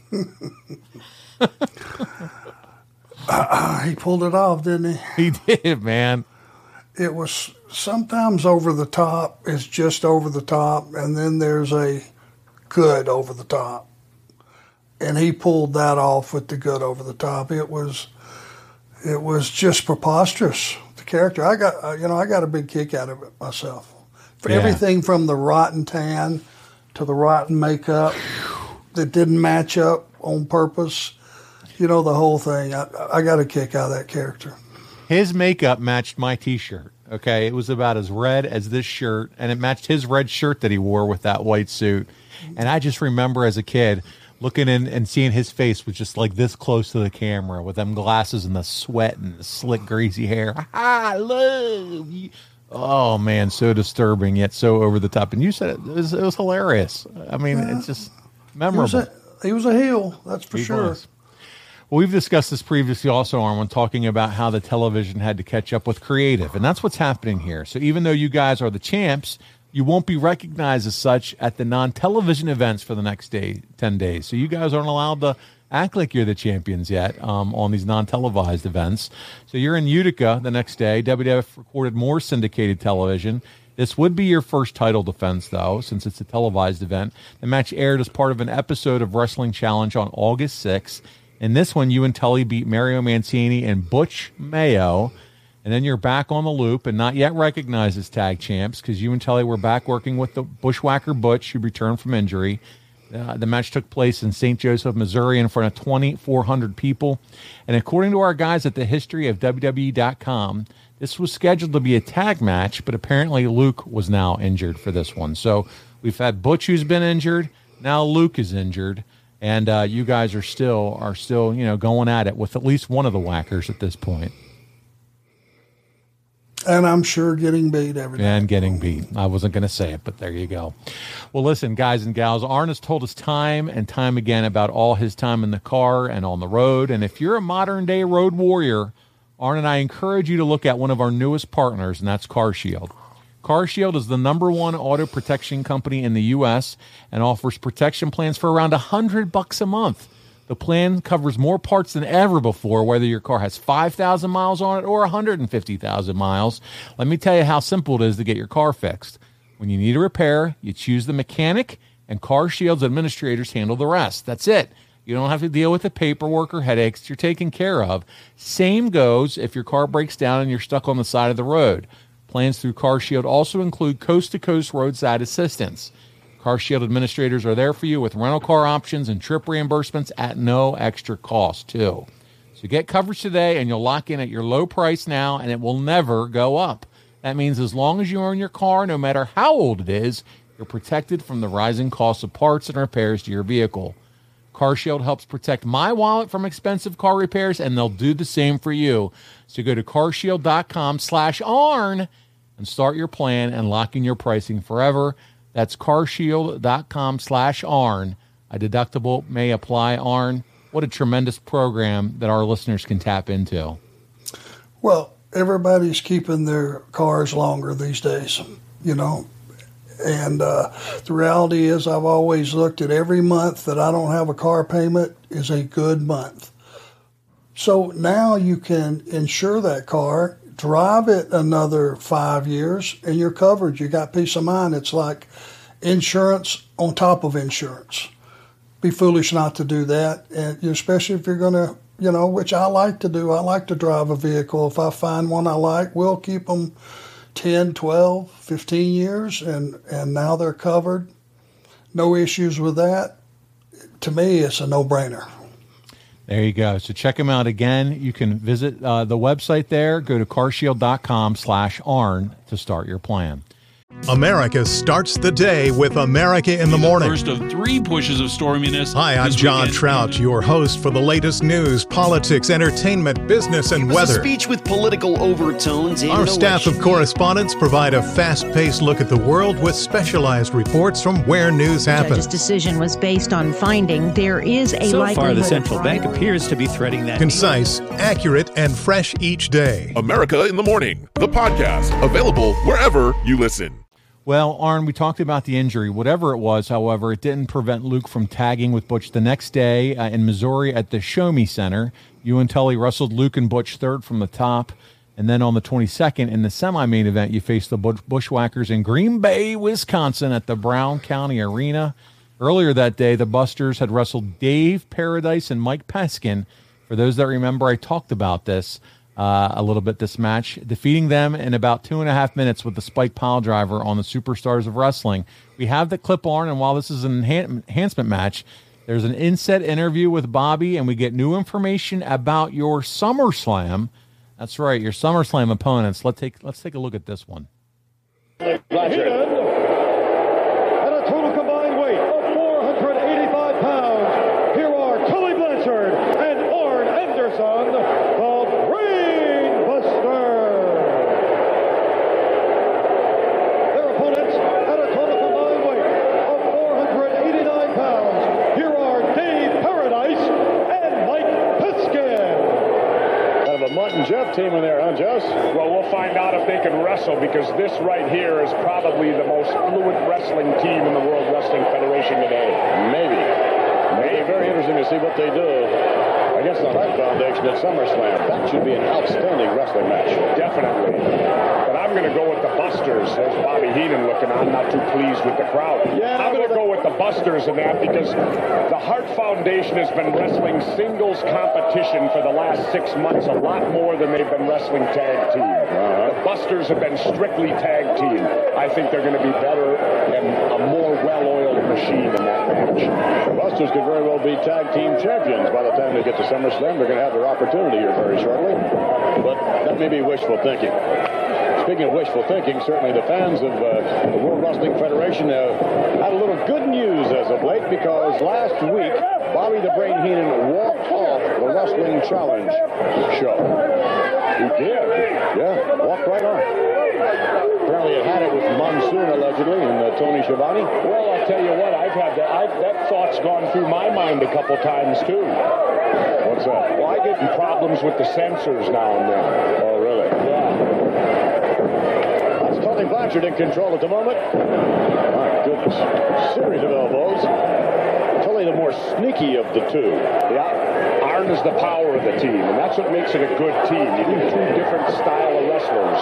He pulled it off, didn't He he? did, man. It was sometimes over the top. It's just over the top, and then there's a good over the top. And he pulled that off with the good over the top. It was just preposterous. The character, I got a big kick out of it myself. For everything from the rotten tan to the rotten makeup that didn't match up on purpose, the whole thing. I got a kick out of that character. His makeup matched my T-shirt. Okay, it was about as red as this shirt, and it matched his red shirt that he wore with that white suit. And I just remember as a kid looking in and seeing his face was just like this close to the camera with them glasses and the sweat and the slick, greasy hair. I love you. Oh, man, so disturbing, yet so over the top. And you said it was hilarious. I mean, it's just memorable. He was a heel, that's for sure. Was. Well, we've discussed this previously also, Arn, when talking about how the television had to catch up with creative. And that's what's happening here. So even though you guys are the champs, you won't be recognized as such at the non-television events for the next 10 days. So you guys aren't allowed to act like you're the champions yet on these non-televised events. So you're in Utica the next day. WWF recorded more syndicated television. This would be your first title defense, though, since it's a televised event. The match aired as part of an episode of Wrestling Challenge on August 6th. In this one, you and Tully beat Mario Mancini and Butch Mayo. And then you're back on the loop and not yet recognized as tag champs because you and Tully were back working with the Bushwhacker Butch, who returned from injury. The match took place in St. Joseph, Missouri, in front of 2,400 people. And according to our guys at the History of WWE.com, this was scheduled to be a tag match, but apparently Luke was now injured for this one. So we've had Butch, who's been injured. Now Luke is injured. And you guys are still going at it with at least one of the whackers at this point. And I'm sure getting beat every day. And getting beat. I wasn't going to say it, but there you go. Well, listen, guys and gals, Arn has told us time and time again about all his time in the car and on the road. And if you're a modern-day road warrior, Arn and I encourage you to look at one of our newest partners, and that's CarShield. CarShield is the #1 auto protection company in the U.S. and offers protection plans for around $100 a month. The plan covers more parts than ever before, whether your car has 5,000 miles on it or 150,000 miles. Let me tell you how simple it is to get your car fixed. When you need a repair, you choose the mechanic, and CarShield's administrators handle the rest. That's it. You don't have to deal with the paperwork or headaches. You're taken care of. Same goes if your car breaks down and you're stuck on the side of the road. Plans through CarShield also include coast-to-coast roadside assistance. CarShield administrators are there for you with rental car options and trip reimbursements at no extra cost, too. So get coverage today, and you'll lock in at your low price now, and it will never go up. That means as long as you own your car, no matter how old it is, you're protected from the rising costs of parts and repairs to your vehicle. CarShield helps protect my wallet from expensive car repairs, and they'll do the same for you. So go to carshield.com/ARN and start your plan and lock in your pricing forever. That's carshield.com/ARN. A deductible may apply. ARN, what a tremendous program that our listeners can tap into. Well, everybody's keeping their cars longer these days, you know. And the reality is I've always looked at every month that I don't have a car payment is a good month. So now you can insure that car, drive it another 5 years, and you're covered. You got peace of mind. It's like insurance on top of insurance. Be foolish not to do that, and especially if you're going to, you know, which I like to do. I like to drive a vehicle. If I find one I like, we'll keep them 10, 12, 15 years, and now they're covered. No issues with that. To me, it's a no-brainer. There you go. So check them out again. You can visit the website there. Go to carshield.com/ARN to start your plan. America starts the day with America in the Morning. First of 3 pushes of storminess. Hi, I'm John Trout, your host for the latest news, politics, entertainment, business, and weather. A speech with political overtones. Our staff of correspondents provide a fast-paced look at the world with specialized reports from where news happens. The judge's decision was based on finding there is a so likelihood. So far, the central bank appears to be threading that. Concise, accurate, and fresh each day. America in the Morning, the podcast, available wherever you listen. Well, Arn, we talked about the injury. Whatever it was, however, it didn't prevent Luke from tagging with Butch the next day in Missouri at the Show Me Center. You and Tully wrestled Luke and Butch third from the top. And then on the 22nd, in the semi-main event, you faced the Bushwhackers in Green Bay, Wisconsin at the Brown County Arena. Earlier that day, the Busters had wrestled Dave Paradise and Mike Peskin. For those that remember, I talked about this a little bit, this match, defeating them in about 2.5 minutes with the Spike Piledriver on the Superstars of Wrestling. We have the clip on, and while this is an enhancement match, there's an inset interview with Bobby, and we get new information about your SummerSlam. That's right, your SummerSlam opponents. Let's take a look at this one. At a total combined weight of 485 pounds, here are Tully Blanchard and Arn Anderson, the Brain Buster. Their opponents at a total combined weight of 489 pounds, here are Dave Paradise and Mike Peskin. Kind of a Mutt and Jeff team in there, huh, Jess? Well, we'll find out if they can wrestle, because this right here is probably the most fluid wrestling team in the World Wrestling Federation today. Maybe. Very interesting to see what they do against the Hart Foundation at SummerSlam. That should be an outstanding wrestling match. Definitely. But I'm going to go with the Busters. There's Bobby Heenan looking on, not too pleased with the crowd. Yeah, I'm going to go with the Busters in that, because the Hart Foundation has been wrestling singles competition for the last 6 months, a lot more than they've been wrestling tag team. The Busters have been strictly tag team. I think they're going to be better and a more well-oiled machine in that match. The Busters could very well be tag team champions by the time they get to SummerSlam. They're going to have their opportunity here very shortly. But that may be wishful thinking. Speaking of wishful thinking, certainly the fans of the World Wrestling Federation had a little good news as of late, because last week, Bobby the Brain Heenan walked off the Wrestling Challenge show. He did? Yeah, walked right off. Apparently it had it with Monsoon, allegedly, and Tony Schiavone. Well, I'll tell you what, I've had that thought's gone through my mind a couple times, too. What's that? Well, I get in problems with the censors now and then. Oh, really? Yeah. That's Tully Blanchard in control at the moment. My goodness. Series of elbows. Tully the more sneaky of the two. Yeah. Arn is the power of the team, and that's what makes it a good team. You get 2 different style of wrestlers.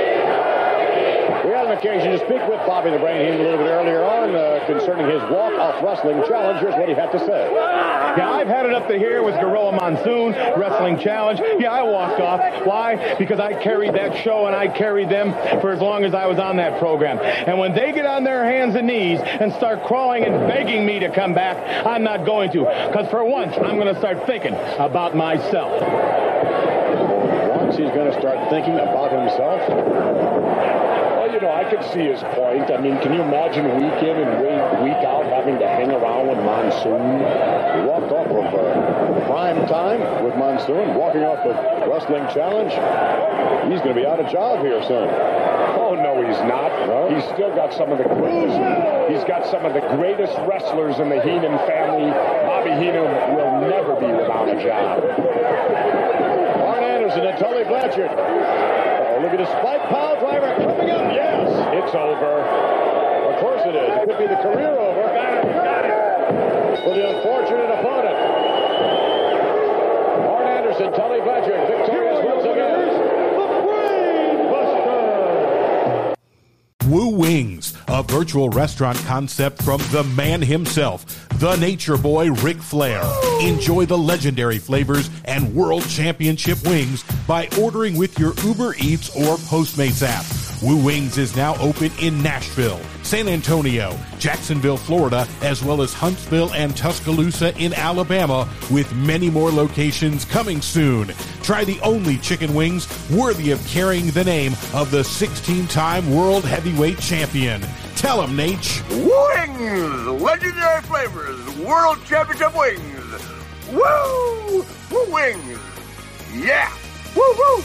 We had an occasion to speak with Bobby the Brain Heenan a little bit earlier on concerning his walk-off wrestling challenge. Here's what he had to say. Yeah, I've had it up to here with Gorilla Monsoon, Wrestling Challenge. Yeah, I walked off. Why? Because I carried that show and I carried them for as long as I was on that program. And when they get on their hands and knees and start crawling and begging me to come back, I'm not going to. Because for once, I'm going to start thinking about myself. he's going to start thinking about himself? Well, you know, I could see his point. I mean, can you imagine week in and week out having to hang around with Monsoon? He walked off of prime time with Monsoon, walking off of Wrestling Challenge. He's going to be out of job here soon. Oh, no, he's not. No? He's still got some of the greatest. He's got some of the greatest wrestlers in the Heenan family. Bobby Heenan will never be without a job. Arn Anderson and Tully Blanchard. Oh, look at his spike pile driver coming up. Yes, it's over. Of course it is. It could be the career over. Got it. For the unfortunate opponent. Arn Anderson, Tully Blanchard, victorious once again. Woo Wings, a virtual restaurant concept from the man himself, the Nature Boy Ric Flair. Enjoy the legendary flavors and world championship wings by ordering with your Uber Eats or Postmates app. Woo Wings is now open in Nashville, San Antonio, Jacksonville, Florida, as well as Huntsville and Tuscaloosa in Alabama, with many more locations coming soon. Try the only chicken wings worthy of carrying the name of the 16-time World Heavyweight Champion. Tell him, Nate. Wings! Legendary flavors, World Championship wings. Woo! Woo Wings! Yeah! Woo woo!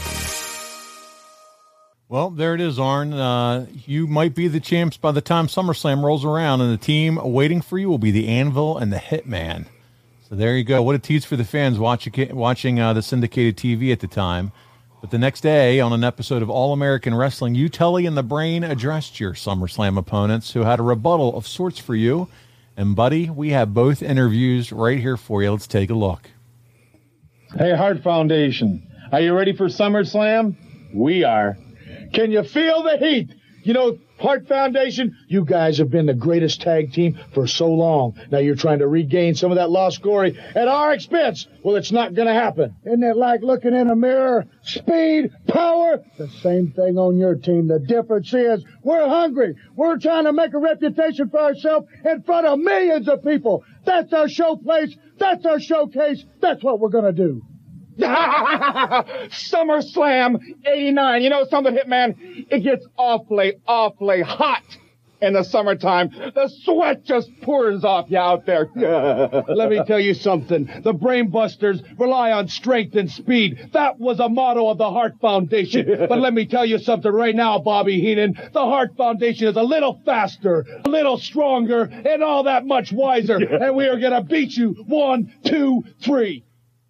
Well, there it is, Arn. You might be the champs by the time SummerSlam rolls around, and the team waiting for you will be the Anvil and the Hitman. So there you go. What a tease for the fans watching the syndicated TV at the time. But the next day, on an episode of All American Wrestling, you, Tully, and the Brain addressed your SummerSlam opponents, who had a rebuttal of sorts for you. And, buddy, we have both interviews right here for you. Let's take a look. Hey, Hart Foundation, are you ready for SummerSlam? We are. Can you feel the heat? You know, Hart Foundation, you guys have been the greatest tag team for so long. Now you're trying to regain some of that lost glory at our expense. Well, it's not going to happen. Isn't it like looking in a mirror? Speed, power, the same thing on your team. The difference is we're hungry. We're trying to make a reputation for ourselves in front of millions of people. That's our showplace. That's our showcase. That's what we're going to do. SummerSlam 89. You know something, Hitman? It gets awfully hot in the summertime. The sweat just pours off you out there. Let me tell you something. The Brainbusters rely on strength and speed. That was a motto of the Hart Foundation. But let me tell you something right now, Bobby Heenan. The Hart Foundation is a little faster, a little stronger, and all that much wiser. And we are going to beat you 1, 2, 3.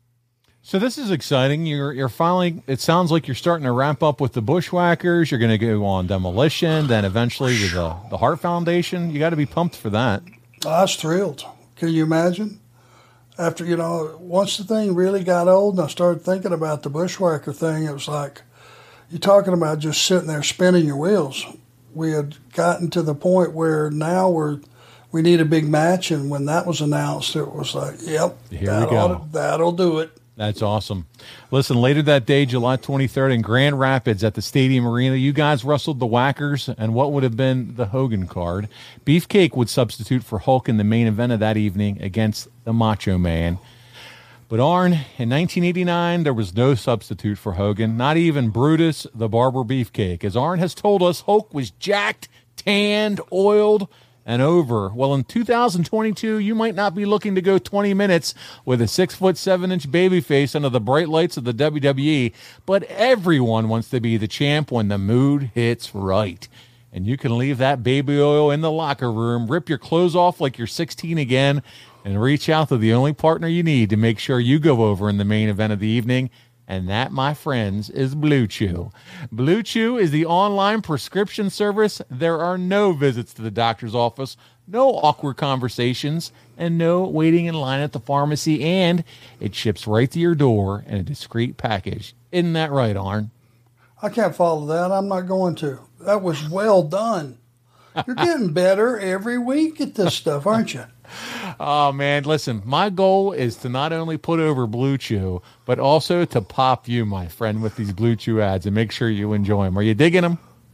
So this is exciting. You're finally, it sounds like you're starting to wrap up with the Bushwhackers. You're going to go on Demolition, then eventually with the Hart Foundation. You got to be pumped for that. I was thrilled. Can you imagine? After, once the thing really got old and I started thinking about the Bushwhacker thing, it was like, you're talking about just sitting there spinning your wheels. We had gotten to the point where now we need a big match, and when that was announced, it was like, yep, that'll do it. That's awesome. Listen, later that day, July 23rd, in Grand Rapids at the Stadium Arena, you guys wrestled the Whackers and what would have been the Hogan card. Beefcake would substitute for Hulk in the main event of that evening against the Macho Man. But Arn, in 1989, there was no substitute for Hogan, not even Brutus the Barber Beefcake. As Arn has told us, Hulk was jacked, tanned, oiled, and over. Well, in 2022, you might not be looking to go 20 minutes with a 6'7" babyface under the bright lights of the WWE, but everyone wants to be the champ when the mood hits right. And you can leave that baby oil in the locker room, rip your clothes off like you're 16 again, and reach out to the only partner you need to make sure you go over in the main event of the evening. And that, my friends, is Blue Chew. Blue Chew is the online prescription service. There are no visits to the doctor's office, no awkward conversations, and no waiting in line at the pharmacy. And it ships right to your door in a discreet package. Isn't that right, Arn? I can't follow that. I'm not going to. That was well done. You're getting better every week at this stuff, aren't you? Oh, man, listen, my goal is to not only put over Blue Chew, but also to pop you, my friend, with these Blue Chew ads and make sure you enjoy them. Are you digging them?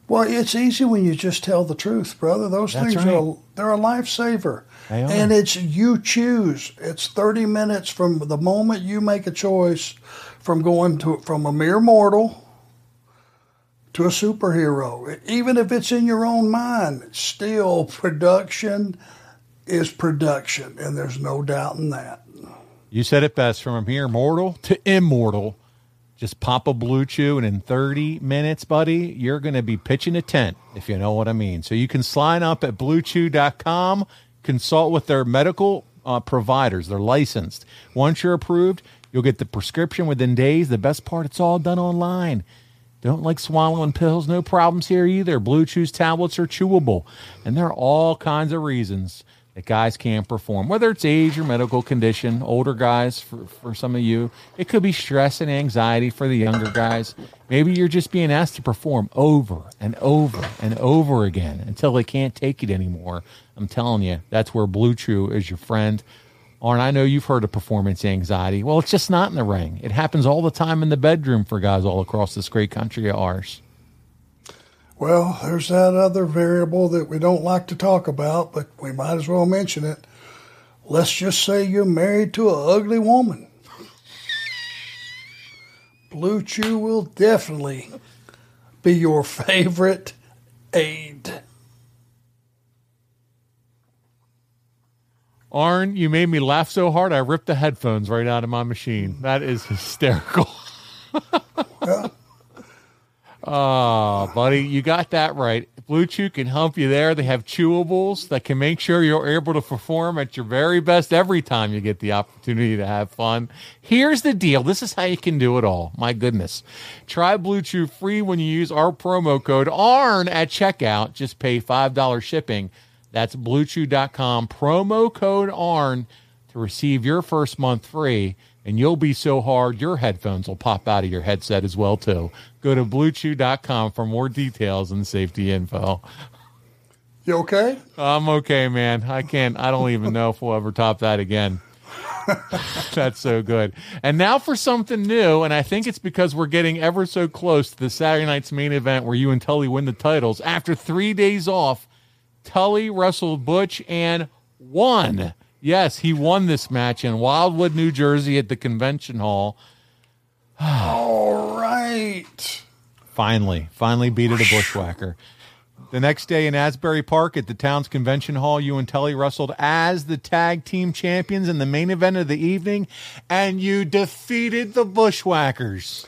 Well, it's easy when you just tell the truth, brother. Those That's things right. they're a lifesaver. They are. And it's you choose. It's 30 minutes from the moment you make a choice from going from a mere mortal to a superhero. Even if it's in your own mind, still production is production, and there's no doubt in that. You said it best, from a mere mortal to immortal. Just pop a Blue Chew, and in 30 minutes, buddy, you're going to be pitching a tent, if you know what I mean. So you can sign up at BlueChew.com, consult with their medical providers. They're licensed. Once you're approved, you'll get the prescription within days. The best part, it's all done online. Don't like swallowing pills, no problems here either. Blue Chew's tablets are chewable, and there are all kinds of reasons that guys can't perform, whether it's age or medical condition. Older guys, for some of you, it could be stress and anxiety for the younger guys. Maybe you're just being asked to perform over and over and over again until they can't take it anymore. I'm telling you, that's where Blue Chew is your friend. Arn, I know you've heard of performance anxiety. Well, it's just not in the ring. It happens all the time in the bedroom for guys all across this great country of ours. Well, there's that other variable that we don't like to talk about, but we might as well mention it. Let's just say you're married to an ugly woman. Blue Chew will definitely be your favorite aid. Arn, you made me laugh so hard I ripped the headphones right out of my machine. That is hysterical. Yeah. Oh, buddy, you got that right. Blue Chew can help you there. They have chewables that can make sure you're able to perform at your very best every time you get the opportunity to have fun. Here's the deal. This is how you can do it all. My goodness. Try Blue Chew free when you use our promo code ARN at checkout. Just pay $5 shipping. That's BlueChew.com. Promo code ARN to receive your first month free. And you'll be so hard, your headphones will pop out of your headset as well, too. Go to BlueChew.com for more details and safety info. You okay? I'm okay, man. I don't even know if we'll ever top that again. That's so good. And now for something new, and I think it's because we're getting ever so close to the Saturday night's main event where you and Tully win the titles. After 3 days off, Tully wrestled Butch and won. Yes, he won this match in Wildwood, New Jersey at the Convention Hall. All right. Finally beat it a bushwhacker. The next day in Asbury Park at the town's Convention Hall, you and Tully wrestled as the tag team champions in the main event of the evening, and you defeated the Bushwhackers.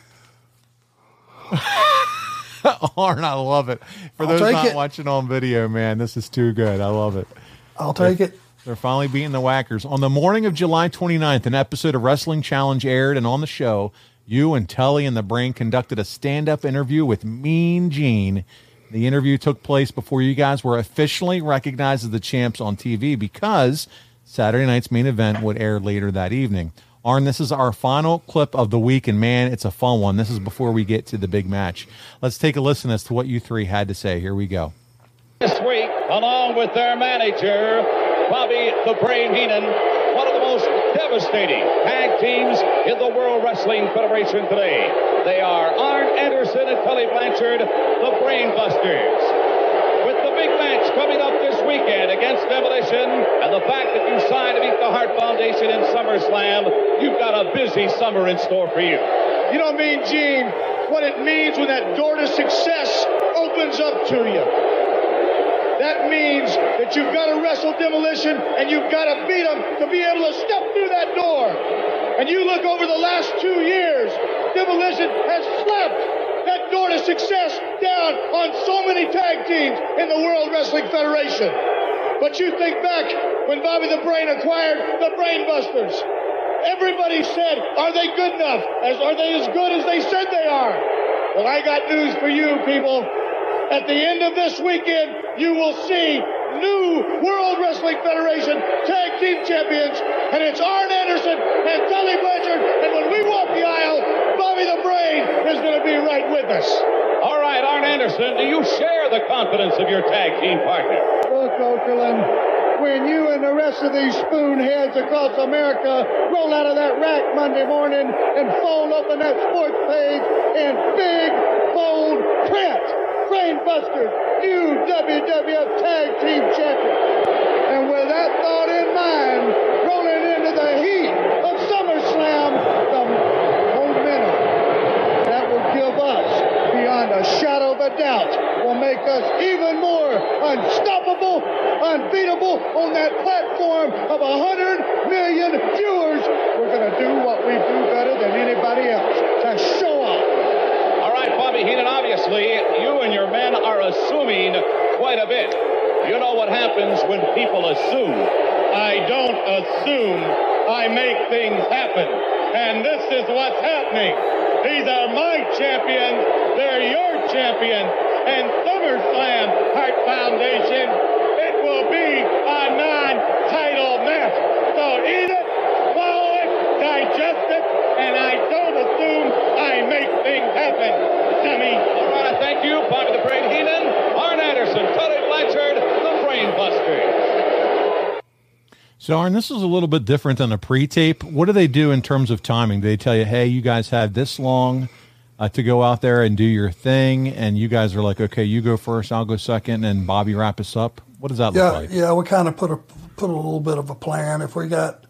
Arn, I love it. For those not watching on video, man, this is too good. I love it. I'll take it. They're finally beating the Whackers. On the morning of July 29th, an episode of Wrestling Challenge aired, and on the show, you and Tully and the Brain conducted a stand-up interview with Mean Gene. The interview took place before you guys were officially recognized as the champs on TV because Saturday night's main event would air later that evening. Arn, this is our final clip of the week, and man, it's a fun one. This is before we get to the big match. Let's take a listen as to what you three had to say. Here we go. This week, along with their manager, Bobby the Brain Heenan, one of the most devastating tag teams in the World Wrestling Federation today. They are Arn Anderson and Tully Blanchard, the Brain Busters. With the big match coming up this weekend against Demolition, and the fact that you signed to meet the Hart Foundation in SummerSlam, you've got a busy summer in store for you. You know, Mean Gene, what it means when that door to success opens up to you. That means that you've got to wrestle Demolition and you've got to beat them to be able to step through that door. And you look over the last 2 years, Demolition has slapped that door to success down on so many tag teams in the World Wrestling Federation. But you think back when Bobby the Brain acquired the Brain Busters. Everybody said, are they good enough? Are they as good as they said they are? Well, I got news for you, people. At the end of this weekend, you will see new World Wrestling Federation Tag Team Champions, and it's Arn Anderson and Tully Blanchard, and when we walk the aisle, Bobby the Brain is going to be right with us. All right, Arn Anderson, do you share the confidence of your tag team partner? Look, Okerlund, when you and the rest of these spoonheads across America roll out of that rack Monday morning and fold open that sports page in big, bold print. Brainbusters, new WWF Tag Team Champions. And with that thought in mind, rolling into the heat of SummerSlam, the momentum that will give us, beyond a shadow of a doubt, will make us even more unstoppable, unbeatable on that platform of 100 million viewers. We're going to do what we do better than anybody else, to show off. All right, Bobby Heenan, obviously, you and your men are assuming quite a bit. You know what happens when people assume. I don't assume. I make things happen. And this is what's happening. These are my champions. They're your champions. And SummerSlam, Hart Foundation, it will be a non-title match. So eat it, swallow it, digest it, and I don't assume. I make things happen. Dummy. All right, thank you, Bobby the Brain Heenan, Arn Anderson, Tully Blanchard, the Brain Busters. So, Arn, this is a little bit different than a pre-tape. What do they do in terms of timing? Do they tell you, hey, you guys have this long to go out there and do your thing, and you guys are like, okay, you go first, I'll go second, and Bobby wrap us up? What does that look like? Yeah, we kind of put a little bit of a plan. If we got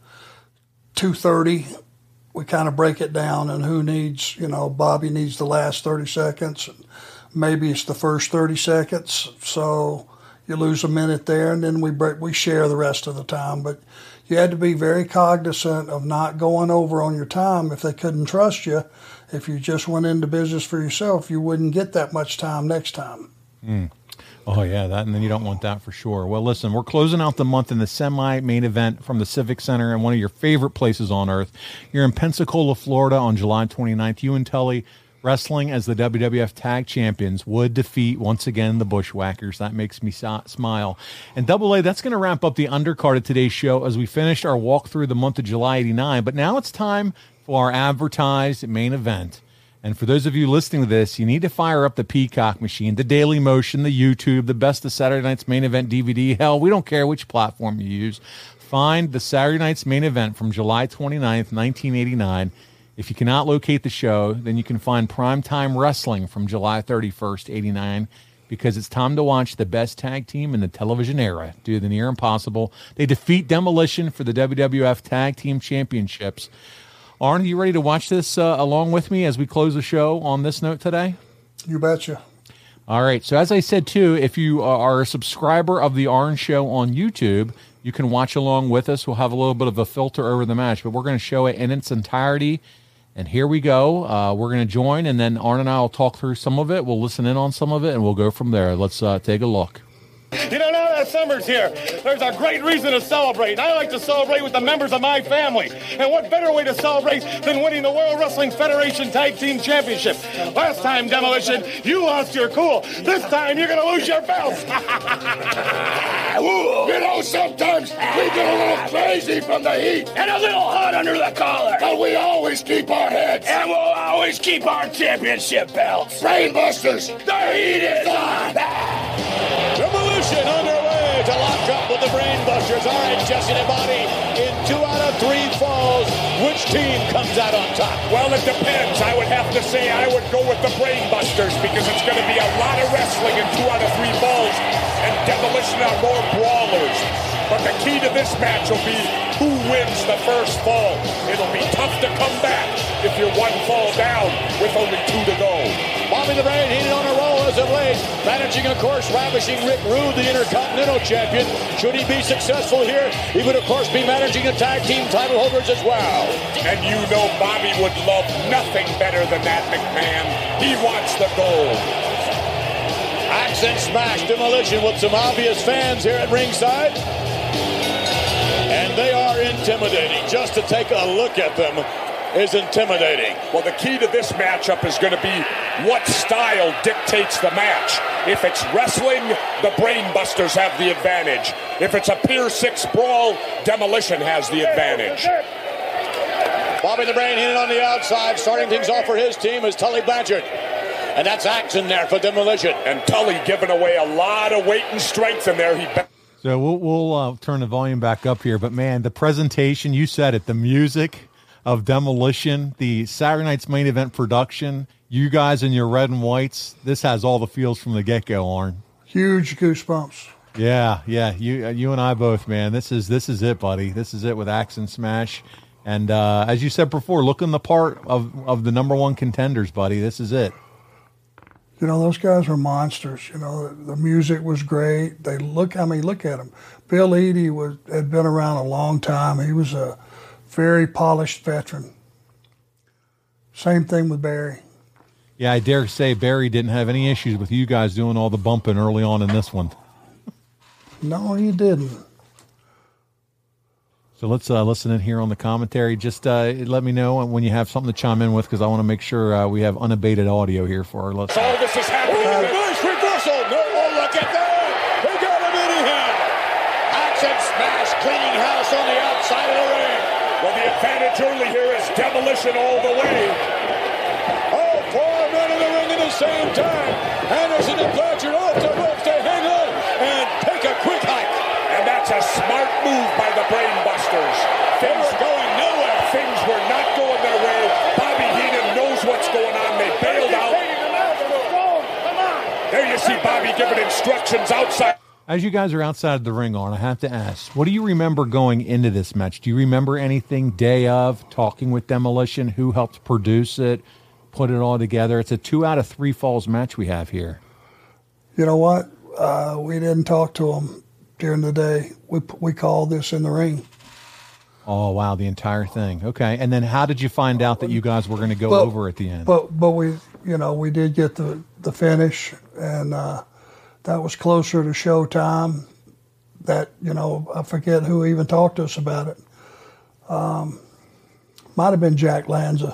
2:30, we kind of break it down, and who needs, Bobby needs the last 30 seconds. Maybe it's the first 30 seconds, so you lose a minute there, and then we share the rest of the time. But you had to be very cognizant of not going over on your time. If they couldn't trust you, if you just went into business for yourself, you wouldn't get that much time next time. Oh, yeah, and then you don't want that for sure. Well, listen, we're closing out the month in the semi-main event from the Civic Center in one of your favorite places on earth. You're in Pensacola, Florida on July 29th. You and Tully, wrestling as the WWF Tag Champions, would defeat, once again, the Bushwhackers. That makes me smile. And Double A, that's going to wrap up the undercard of today's show as we finished our walk through the month of July 89. But now it's time for our advertised main event. And for those of you listening to this, you need to fire up the Peacock machine, the Daily Motion, the YouTube, the Best of Saturday Night's Main Event DVD. Hell, we don't care which platform you use. Find the Saturday Night's Main Event from July 29th, 1989. If you cannot locate the show, then you can find Primetime Wrestling from July 31st, 89, because it's time to watch the best tag team in the television era do the near impossible. They defeat Demolition for the WWF Tag Team Championships. Arn, are you ready to watch this along with me as we close the show on this note today? You betcha. All right. So as I said, too, if you are a subscriber of the Arn Show on YouTube, you can watch along with us. We'll have a little bit of a filter over the match, but we're going to show it in its entirety. And here we go. We're going to join, and then Arn and I will talk through some of it. We'll listen in on some of it, and we'll go from there. Let's take a look. You know, now that summer's here, there's a great reason to celebrate. And I like to celebrate with the members of my family. And what better way to celebrate than winning the World Wrestling Federation Tag Team Championship? Last time, Demolition, you lost your cool. This time, you're going to lose your belts. You know, sometimes we get a little crazy from the heat and a little hot under the collar. But we always keep our heads. And we'll always keep our championship belts. Brainbusters, the heat is on. Demolition underway to lock up with the Brainbusters. All right, Jesse and Bobby, in 2 out of 3 falls, which team comes out on top? Well, it depends. I would have to say I would go with the Brainbusters because it's going to be a lot of wrestling in 2 out of 3 falls, and Demolition are more brawlers. But the key to this match will be who wins the first fall. It'll be tough to come back if you're 1 fall down with only 2 to go. Bobby the Brain Heenan on a roll as of late, managing, of course, ravishing Rick Rude, the Intercontinental Champion. Should he be successful here, he would, of course, be managing the tag team title holders as well. And you know Bobby would love nothing better than that, McMahon. He wants the gold. Accent smash Demolition with some obvious fans here at ringside. And they are intimidating. Just to take a look at them is intimidating. Well, the key to this matchup is going to be what style dictates the match. If it's wrestling, the Brainbusters have the advantage. If it's a Pier 6 brawl, Demolition has the advantage. Bobby the Brain Heenan on the outside, starting things off for his team is Tully Blanchard. And that's action there for Demolition. And Tully giving away a lot of weight and strength in there. So we'll turn the volume back up here. But, man, the presentation, you said it, the music of Demolition, the Saturday Night's Main Event production, you guys in your red and whites, this has all the feels from the get-go, Arn. Huge goosebumps. Yeah. You and I both, man. This is it, buddy. This is it with Axe and Smash. And as you said before, looking the part of the number one contenders, buddy. This is it. You know, those guys were monsters. You know, the music was great. Look at them. Bill Eadie had been around a long time. He was a very polished veteran. Same thing with Barry. Yeah, I dare say Barry didn't have any issues with you guys doing all the bumping early on in this one. No, he didn't. So let's listen in here on the commentary. Just let me know when you have something to chime in with, because I want to make sure we have unabated audio here for our listeners. All this is happening. Nice reversal. No, look at that. They got him anyhow. Axe and Smash cleaning house on the outside of the ring. Well, the advantage early here is Demolition all the way. Oh, 4 men in the ring at the same time. Anderson and Blanchard off the ropes. They hang on and take a quick hike. And that's a smart move by the Brainbusters. They were going nowhere. Things were not going their way. Bobby Heenan knows what's going on. They bailed out. There you see Bobby giving instructions outside. As you guys are outside the ring, Arn, I have to ask, what do you remember going into this match? Do you remember anything day of, talking with Demolition, who helped produce it, put it all together? It's a 2 out of 3 falls match we have here. You know what? We didn't talk to them during the day. We called this in the ring. Oh, wow, the entire thing. Okay, and then how did you find out that you guys were going to go over at the end? But we did get the finish, and that was closer to showtime. That, I forget who even talked to us about it. Might have been Jack Lanza.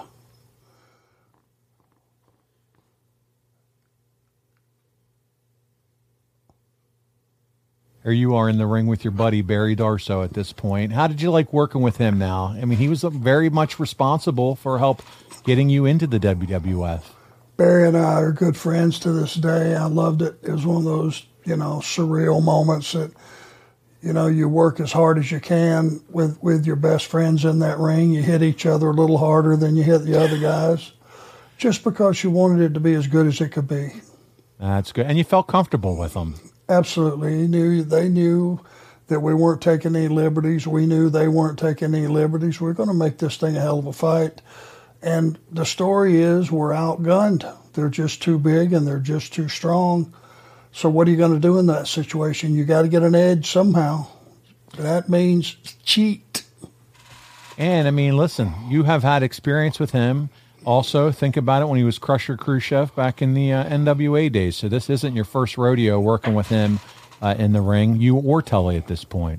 Here you are in the ring with your buddy Barry Darsow at this point. How did you like working with him now? I mean, he was very much responsible for help getting you into the WWF. Barry and I are good friends to this day. I loved it. It was one of those, surreal moments that, you work as hard as you can with your best friends in that ring. You hit each other a little harder than you hit the other guys, just because you wanted it to be as good as it could be. That's good. And you felt comfortable with them. Absolutely. They knew that we weren't taking any liberties. We knew they weren't taking any liberties. We're going to make this thing a hell of a fight. And the story is we're outgunned. They're just too big and they're just too strong. So what are you going to do in that situation? You got to get an edge somehow. That means cheat. And, I mean, listen, you have had experience with him. Also, think about it when he was Crusher Khrushchev back in the NWA days. So this isn't your first rodeo working with him in the ring. You or Tully at this point.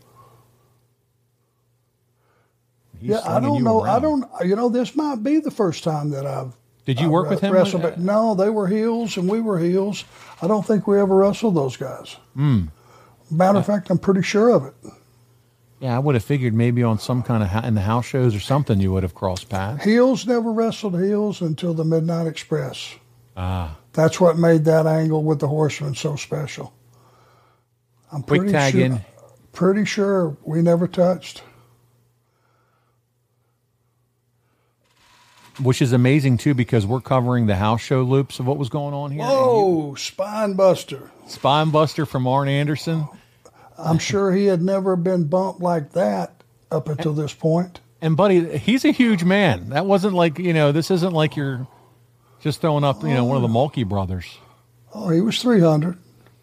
I don't know. This might be the first time that I've. Did you work with him? Wrestled, but no, they were heels and we were heels. I don't think we ever wrestled those guys. Matter of fact, I'm pretty sure of it. Yeah, I would have figured maybe on some kind of in the house shows or something you would have crossed paths. Heels never wrestled heels until the Midnight Express. Ah. That's what made that angle with the Horsemen so special. I'm quick tag in. Pretty sure we never touched. Which is amazing, too, because we're covering the house show loops of what was going on here. Whoa, Spine Buster. Spine Buster from Arn Anderson. I'm sure he had never been bumped like that up until this point. And, buddy, he's a huge man. That wasn't like, this isn't like you're just throwing up, one of the Mulkey brothers. Oh, he was 300.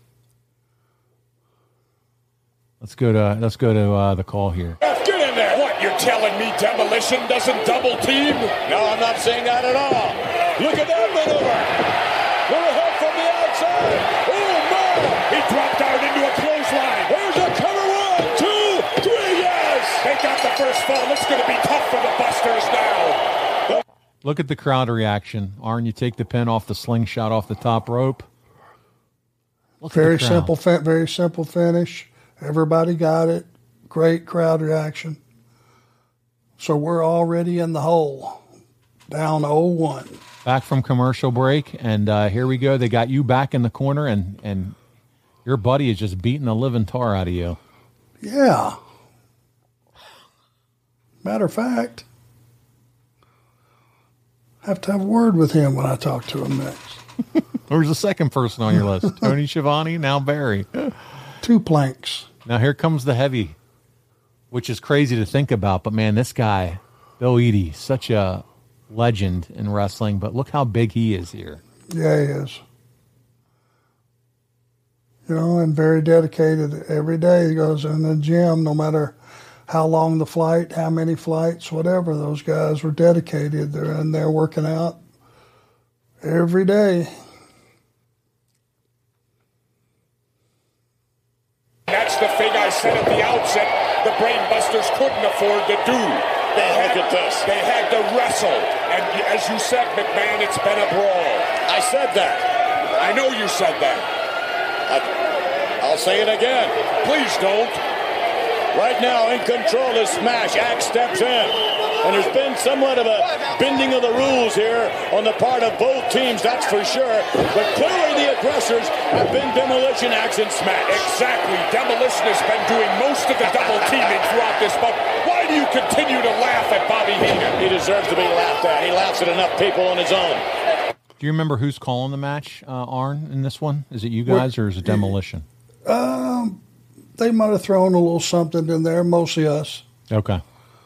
Let's go to the call here. Get in there. What, you're telling me Demolition doesn't double team? No, I'm not saying that at all. Look at that maneuver. Little help from the outside. Oh, no. He dropped out into a clothesline. There's a cover. 1, 2, 3, yes. They got the first fall. It's going to be tough for the Busters now. Look at the crowd reaction. Arn, you take the pin off the slingshot off the top rope. Very simple finish. Everybody got it. Great crowd reaction. So we're already in the hole. Down 0-1. Back from commercial break, and here we go. They got you back in the corner, and your buddy is just beating the living tar out of you. Yeah. Matter of fact, I have to have a word with him when I talk to him next. Where's the second person on your list? Tony Schiavone, now Barry. 2 planks. Now here comes the heavy, which is crazy to think about. But, man, this guy, Bill Eadie, such a legend in wrestling. But look how big he is here. Yeah, he is. You know, and very dedicated. Every day he goes in the gym, no matter how long the flight, how many flights, whatever. Those guys were dedicated. They're in there working out every day. That's the thing I said at the outset the Brainbusters couldn't afford to do. Look at this. They had to wrestle. And as you said, McMahon, it's been a brawl. I said that. I know you said that. I'll say it again. Please don't. Right now, in control is Smash. Axe steps in. And there's been somewhat of a bending of the rules here on the part of both teams, that's for sure. But clearly the aggressors have been Demolition, Axe, and Smash. Exactly. Demolition has been doing most of the double teaming throughout this, but why do you continue to laugh at Bobby Heenan? He deserves to be laughed at. He laughs at enough people on his own. Do you remember who's calling the match, Arn, in this one? Is it you guys or is it Demolition? They might have thrown a little something in there, mostly us. Okay.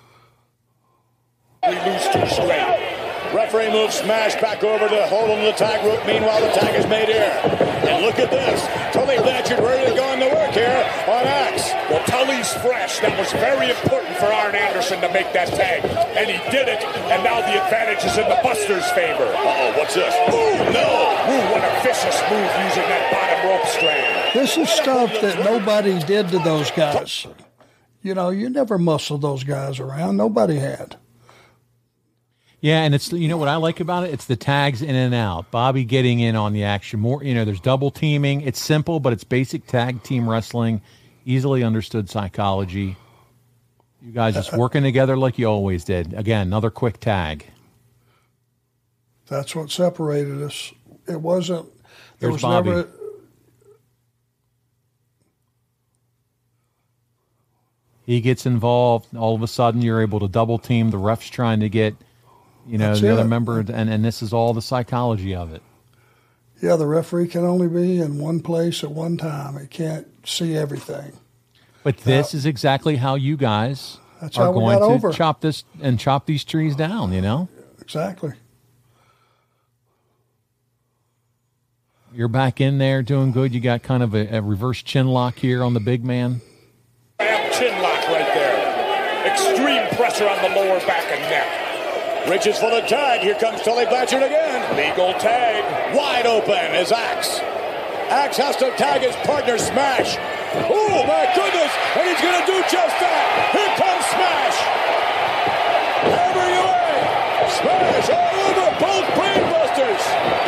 We lose 2 straight. Referee moves Smash back over to hold him to the tag rope. Meanwhile, the tag is made here. And look at this. Tully Blanchard ready to go on the work here on Axe. Well, Tully's fresh. That was very important for Arn Anderson to make that tag. And he did it. And now the advantage is in the Buster's favor. Uh-oh, what's this? Ooh, no. Ooh, what a vicious move using that bottom rope strand. This is stuff that nobody did to those guys. You know, you never muscled those guys around. Nobody had. Yeah, and it's, you know what I like about it? It's the tags in and out. Bobby getting in on the action more. You know, there's double teaming. It's simple, but it's basic tag team wrestling, easily understood psychology. You guys just working together like you always did. Again, another quick tag. That's what separated us. It wasn't. There was Bobby. never. He gets involved. All of a sudden, you're able to double team. The ref's trying to get, you know, the other member, and this is all the psychology of it. Yeah, the referee can only be in one place at one time. He can't see everything. But this is exactly how you guys are going to chop this and chop these trees down, you know? Exactly. You're back in there doing good. You got kind of a reverse chin lock here on the big man. Chin lock right there. Extreme pressure on the lower back and neck. Reaches for the tag. Here comes Tully Blanchard again. Legal tag. Wide open is Axe. Axe has to tag his partner, Smash. Oh, my goodness. And he's going to do just that. Here comes Smash. Hammering away. Smash all over both Brainbusters.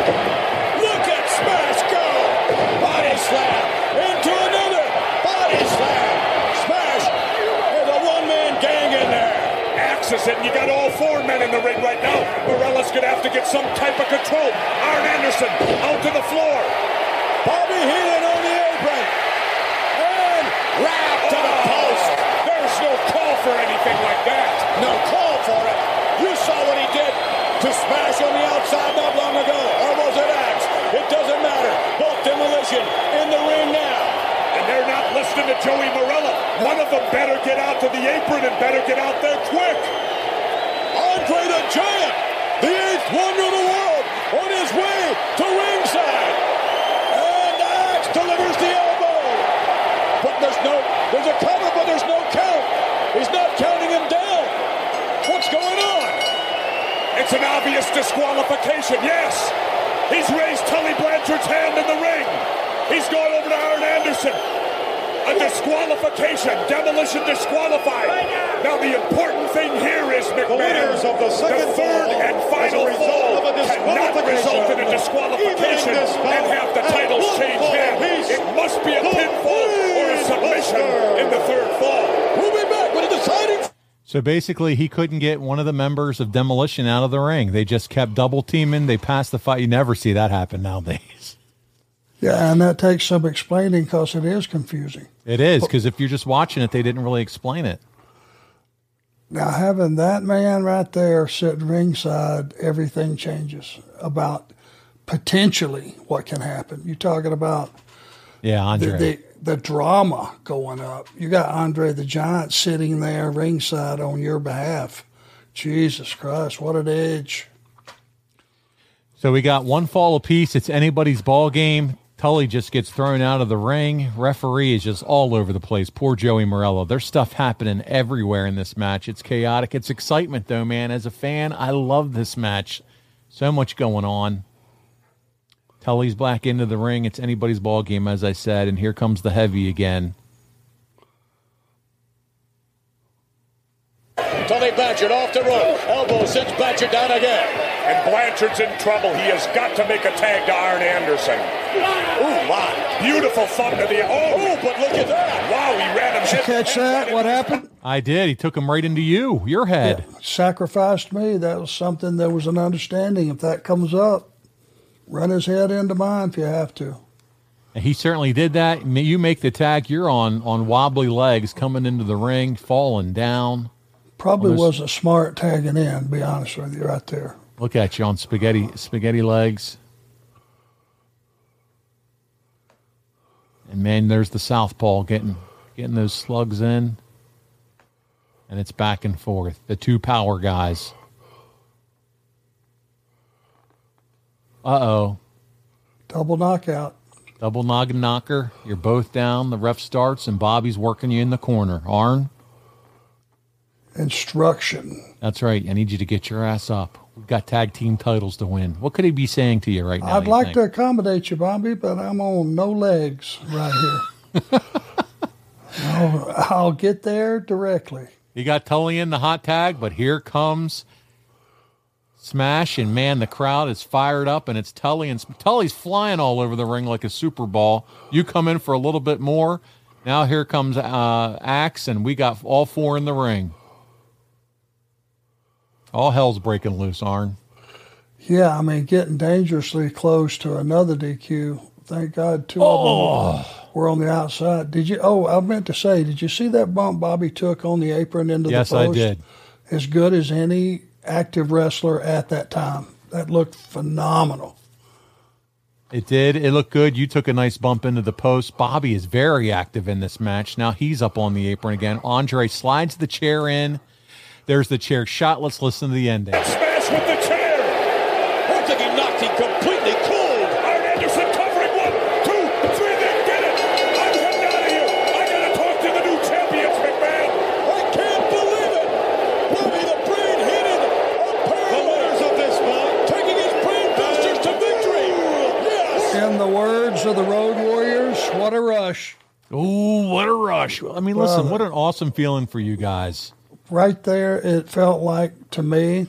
Look at Smash go. Body slam. Into another. Body slam. Smash. There's a one-man gang in there. Axe is it. You got all 4 men in the ring right now. Morella's going to have to get some type of control. Arn Anderson out to the floor. Bobby Heenan on the apron. And wrapped to the post. There's no call for anything like that. No call for it. You saw what he did to Smash on the outside not long ago. Or was it Axe? It doesn't matter. Both Demolition in the ring now. And they're not listening to Joey Morella. One of them better get out to the apron and better get out there quick. Andre the Giant, the 8th wonder of the world, on his way to ringside. And Axe delivers the elbow. But there's a cover, but there's no count. He's not counting him down. What's going on? It's an obvious disqualification, yes. He's raised Tully Blanchard's hand in the ring. He's going over to Arn Anderson. A disqualification. Demolition disqualified. Now the important thing here is, McMahon, the third and final fall cannot result in a disqualification and have the titles change hands. It must be a pinfall or a submission in the third fall. We'll be back with a deciding. So basically, he couldn't get one of the members of Demolition out of the ring. They just kept double teaming. They passed the fight. You never see that happen nowadays. Yeah, and that takes some explaining because it is confusing. It is, because if you're just watching it, they didn't really explain it. Now, having that man right there sitting ringside, everything changes about potentially what can happen. You're talking about Andre. The drama going up. You got Andre the Giant sitting there ringside on your behalf. Jesus Christ, what an edge. So we got one fall apiece. It's anybody's ball game. Tully just gets thrown out of the ring. Referee is just all over the place. Poor Joey Morello. There's stuff happening everywhere in this match. It's chaotic. It's excitement, though, man. As a fan, I love this match. So much going on. Tully's back into the ring. It's anybody's ball game, as I said. And here comes the heavy again. Tully Blanchard off the rope. Elbow sends Blanchard down again. And Blanchard's in trouble. He has got to make a tag to Arn Anderson. Oh, my. Beautiful thumb to the... Oh, but look at that. Wow, he ran him. Did you catch that? What happened? I did. He took him right into your head. Yeah, sacrificed me. That was something, there was an understanding. If that comes up, run his head into mine if you have to. And he certainly did that. You make the tag, you're on wobbly legs coming into the ring, falling down. Probably wasn't smart tagging in, to be honest with you, right there. Look at you on spaghetti legs. And, man, there's the southpaw getting those slugs in. And it's back and forth. The two power guys. Uh-oh. Double knockout. Double noggin knocker. You're both down. The ref starts, and Bobby's working you in the corner. Arn? Instruction. That's right. I need you to get your ass up. We've got tag team titles to win. What could he be saying to you right now? I'd like to accommodate you, Bobby, but I'm on no legs right here. I'll get there directly. You got Tully in the hot tag, but here comes Smash, and, man, the crowd is fired up, and it's Tully, and Tully's flying all over the ring like a Super Bowl. You come in for a little bit more. Now here comes Axe, and we got all four in the ring. All hell's breaking loose, Arn. Yeah, I mean, getting dangerously close to another DQ. Thank God two of them were on the outside. Did you? Oh, I meant to say, did you see that bump Bobby took on the apron into the post? Yes, I did. As good as any active wrestler at that time. That looked phenomenal. It did. It looked good. You took a nice bump into the post. Bobby is very active in this match. Now he's up on the apron again. Andre slides the chair in. There's the chair shot. Let's listen to the ending. Smash with the chair. Looks like he knocked him completely cold. Arn Anderson covering 1, 2, 3. They did it. I'm heading out of here. I got to talk to the new champions, McMahon. I can't believe it. Bobby the Brain Heenan, the winners of this bout, taking his Brain Busters to victory. Yes. In the words of the Road Warriors, what a rush. Ooh, what a rush. I mean, listen, what an awesome feeling for you guys. Right there, it felt like to me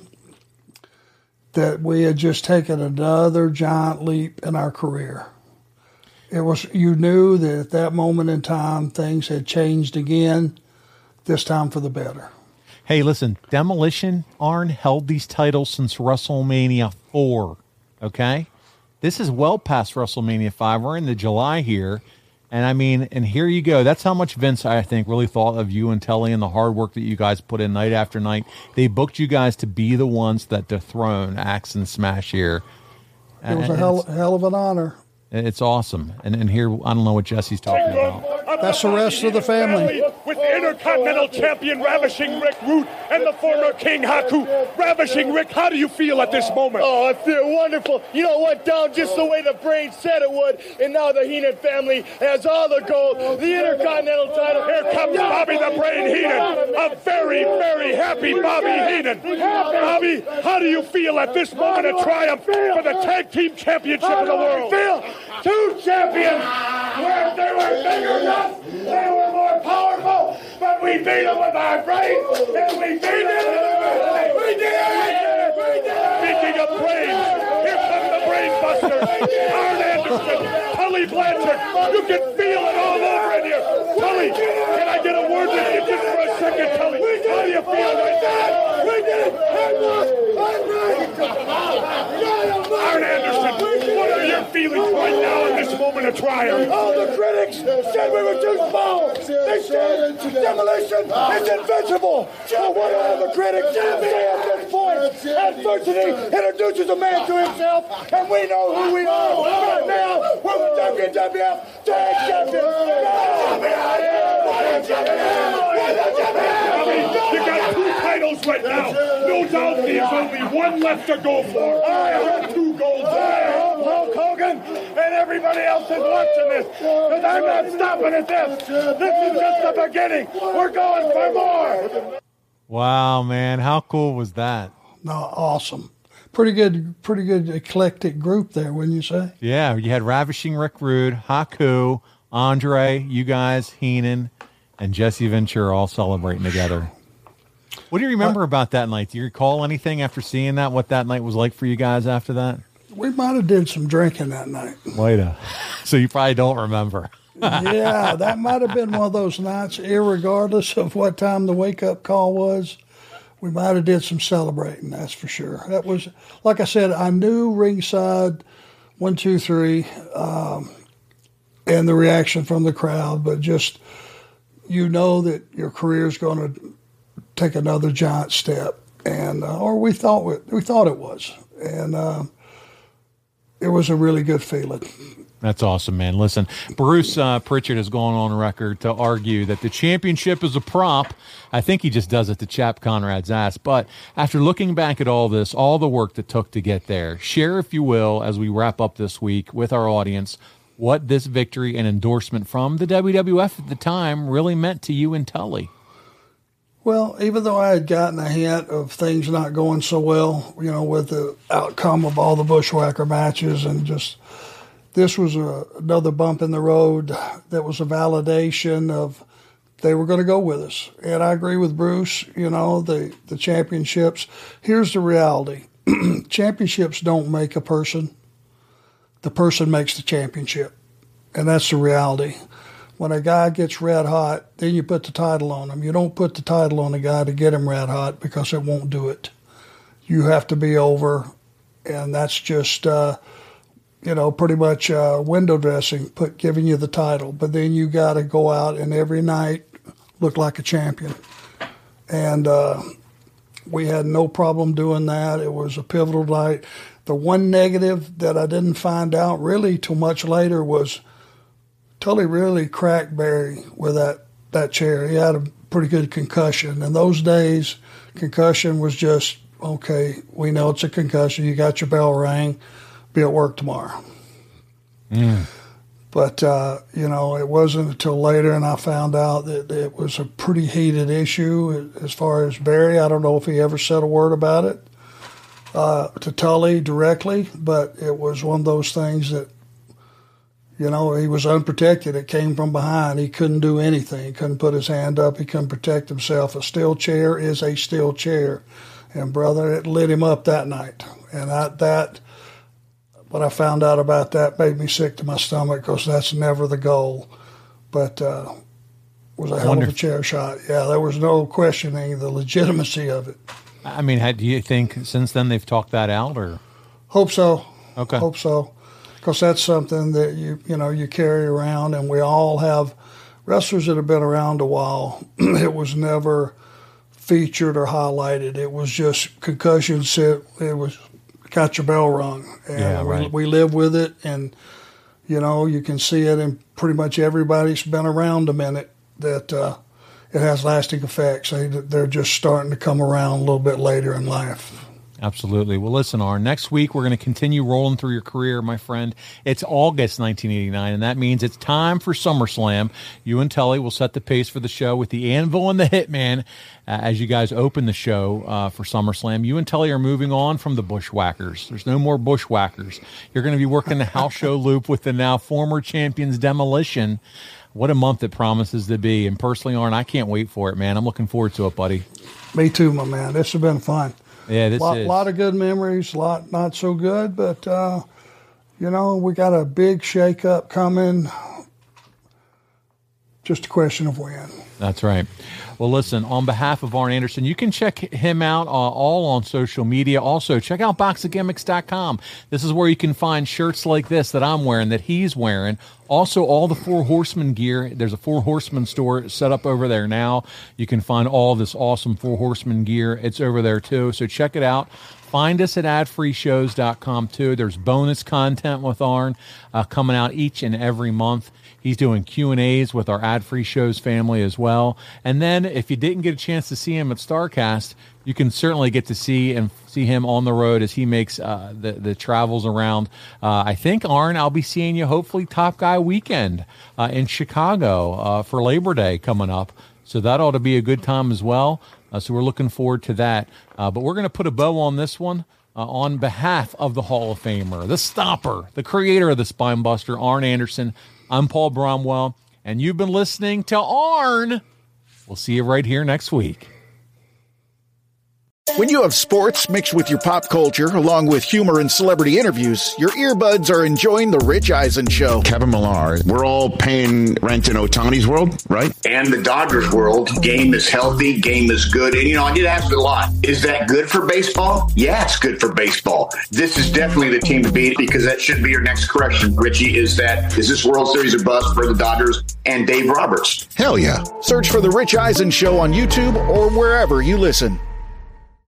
that we had just taken another giant leap in our career. It was, you knew that at that moment in time, things had changed again, this time for the better. Hey, listen, Demolition, Arn, held these titles since WrestleMania 4, okay? This is well past WrestleMania 5. We're in the July here. And, I mean, and here you go. That's how much Vince, I think, really thought of you and Tully and the hard work that you guys put in night after night. They booked you guys to be the ones that dethrone Axe and Smash here. It was a hell of an honor. It's awesome. And here, I don't know what Jesse's talking about. That's the rest of the family. With Intercontinental Champion Ravishing Rick Root and the former King Haku. Ravishing Rick, how do you feel at this moment? Oh, I feel wonderful. You know, it went down just the way the Brain said it would, and now the Heenan family has all the gold. The Intercontinental title. Here comes Bobby the Brain Heenan. A very, very happy Bobby Heenan. Bobby, how do you feel at this moment of triumph for the Tag Team Championship of the world? Two champions. Where they were bigger than us, they were more powerful, but we beat them with our brains, and we beat them. We did it! Speaking of brains, here come the Brain Busters. Arn Anderson, Tully Blanchard. You can feel it all over in here. Tully, can I get a word with you just for a second, Tully? How do you feel right now? We did it! Arn Anderson, what are your feelings feelings right now in this moment of triumph. All the critics said we were too small. They said Demolition is invincible. But what all the critics say at this point, adversity introduces a man to himself, and we know who we are. Right now, we're the WWF Tag Champions. You got 2 titles right now. No doubt there's only one left to go for. I have 2 golds. I hope Hulk Hogan and everybody else is watching this, because I'm not stopping at this. This is just the beginning. We're going for more. Wow, man. How cool was that? No, awesome. Pretty good eclectic group there, wouldn't you say? Yeah, you had Ravishing Rick Rude, Haku, Andre, you guys, Heenan, and Jesse Ventura all celebrating together. What do you remember about that night? Do you recall anything after seeing that, what that night was like for you guys after that? We might have did some drinking that night. So you probably don't remember. Yeah, that might have been one of those nights, irregardless of what time the wake-up call was. We might have did some celebrating, that's for sure. That was, like I said, I knew ringside 1, 2, 3, and the reaction from the crowd, but just, you know that your career is going to take another giant step, and or we thought it was, and it was a really good feeling. That's awesome, man. Listen, Bruce Pritchard has gone on record to argue that the championship is a prop. I think he just does it to chap Conrad's ass. But after looking back at all this, all the work that took to get there, share, if you will, as we wrap up this week with our audience, what this victory and endorsement from the WWF at the time really meant to you and Tully. Well, even though I had gotten a hint of things not going so well, you know, with the outcome of all the Bushwhacker matches, and just this was another bump in the road that was a validation of they were going to go with us. And I agree with Bruce, you know, the championships. Here's the reality. Championships don't make a person. The person makes the championship. And that's the reality. When a guy gets red hot, then you put the title on him. You don't put the title on a guy to get him red hot, because it won't do it. You have to be over, and that's just, you know, pretty much window dressing, giving you the title. But then you got to go out and every night look like a champion. And we had no problem doing that. It was a pivotal night. The one negative that I didn't find out really till much later was Tully really cracked Barry with that chair. He had a pretty good concussion. In those days, concussion was just, okay, we know it's a concussion. You got your bell rang. Be at work tomorrow. But, you know, it wasn't until later, and I found out that it was a pretty heated issue as far as Barry. I don't know if he ever said a word about it to Tully directly, but it was one of those things that, you know, he was unprotected. It came from behind. He couldn't do anything. He couldn't put his hand up. He couldn't protect himself. A steel chair is a steel chair. And, brother, it lit him up that night. And what I found out about that made me sick to my stomach, because that's never the goal. But it was a hell of a chair shot. Yeah, there was no questioning the legitimacy of it. I mean, do you think since then they've talked that out, or? Hope so. Okay. Hope so. Because that's something that you carry around, and we all have wrestlers that have been around a while. It was never featured or highlighted. It was just concussions. It was got your bell rung. And yeah, right. we live with it, and you know, you can see it in pretty much everybody's been around a minute that it has lasting effects. They're just starting to come around a little bit later in life. Absolutely. Well, listen, Arn, next week we're going to continue rolling through your career, my friend. It's August 1989, and that means it's time for SummerSlam. You and Tully will set the pace for the show with the Anvil and the Hitman as you guys open the show for SummerSlam. You and Tully are moving on from the Bushwhackers. There's no more Bushwhackers. You're going to be working the house show loop with the now former champions Demolition. What a month it promises to be. And personally, Arn, I can't wait for it, man. I'm looking forward to it, buddy. Me too, my man. This has been fun. Yeah, this is. A lot of good memories, a lot not so good, but, you know, we got a big shake-up coming. Just a question of when. That's right. Well, listen, on behalf of Arn Anderson, you can check him out all on social media. Also, check out boxofgimmicks.com. This is where you can find shirts like this that I'm wearing, that he's wearing. Also, all the Four Horsemen gear. There's a Four Horsemen store set up over there now. You can find all this awesome Four Horsemen gear. It's over there, too. So check it out. Find us at adfreeshows.com, too. There's bonus content with Arn coming out each and every month. He's doing Q&As with our Ad-Free Shows family as well. And then if you didn't get a chance to see him at StarCast, you can certainly get to see him on the road as he makes the travels around. I think, Arn, I'll be seeing you hopefully Top Guy weekend in Chicago for Labor Day coming up. So that ought to be a good time as well. So we're looking forward to that. But we're going to put a bow on this one on behalf of the Hall of Famer, the stopper, the creator of the Spine Buster, Arn Anderson. I'm Paul Bromwell, and you've been listening to Arn. We'll see you right here next week. When you have sports mixed with your pop culture, along with humor and celebrity interviews, your earbuds are enjoying The Rich Eisen Show. Kevin Millar, we're all paying rent in Ohtani's world, right? And the Dodgers world, game is healthy, game is good. And, I get asked a lot, is that good for baseball? Yeah, it's good for baseball. This is definitely the team to beat, because that should be your next correction, Richie, is this World Series a bust for the Dodgers and Dave Roberts? Hell yeah. Search for The Rich Eisen Show on YouTube or wherever you listen.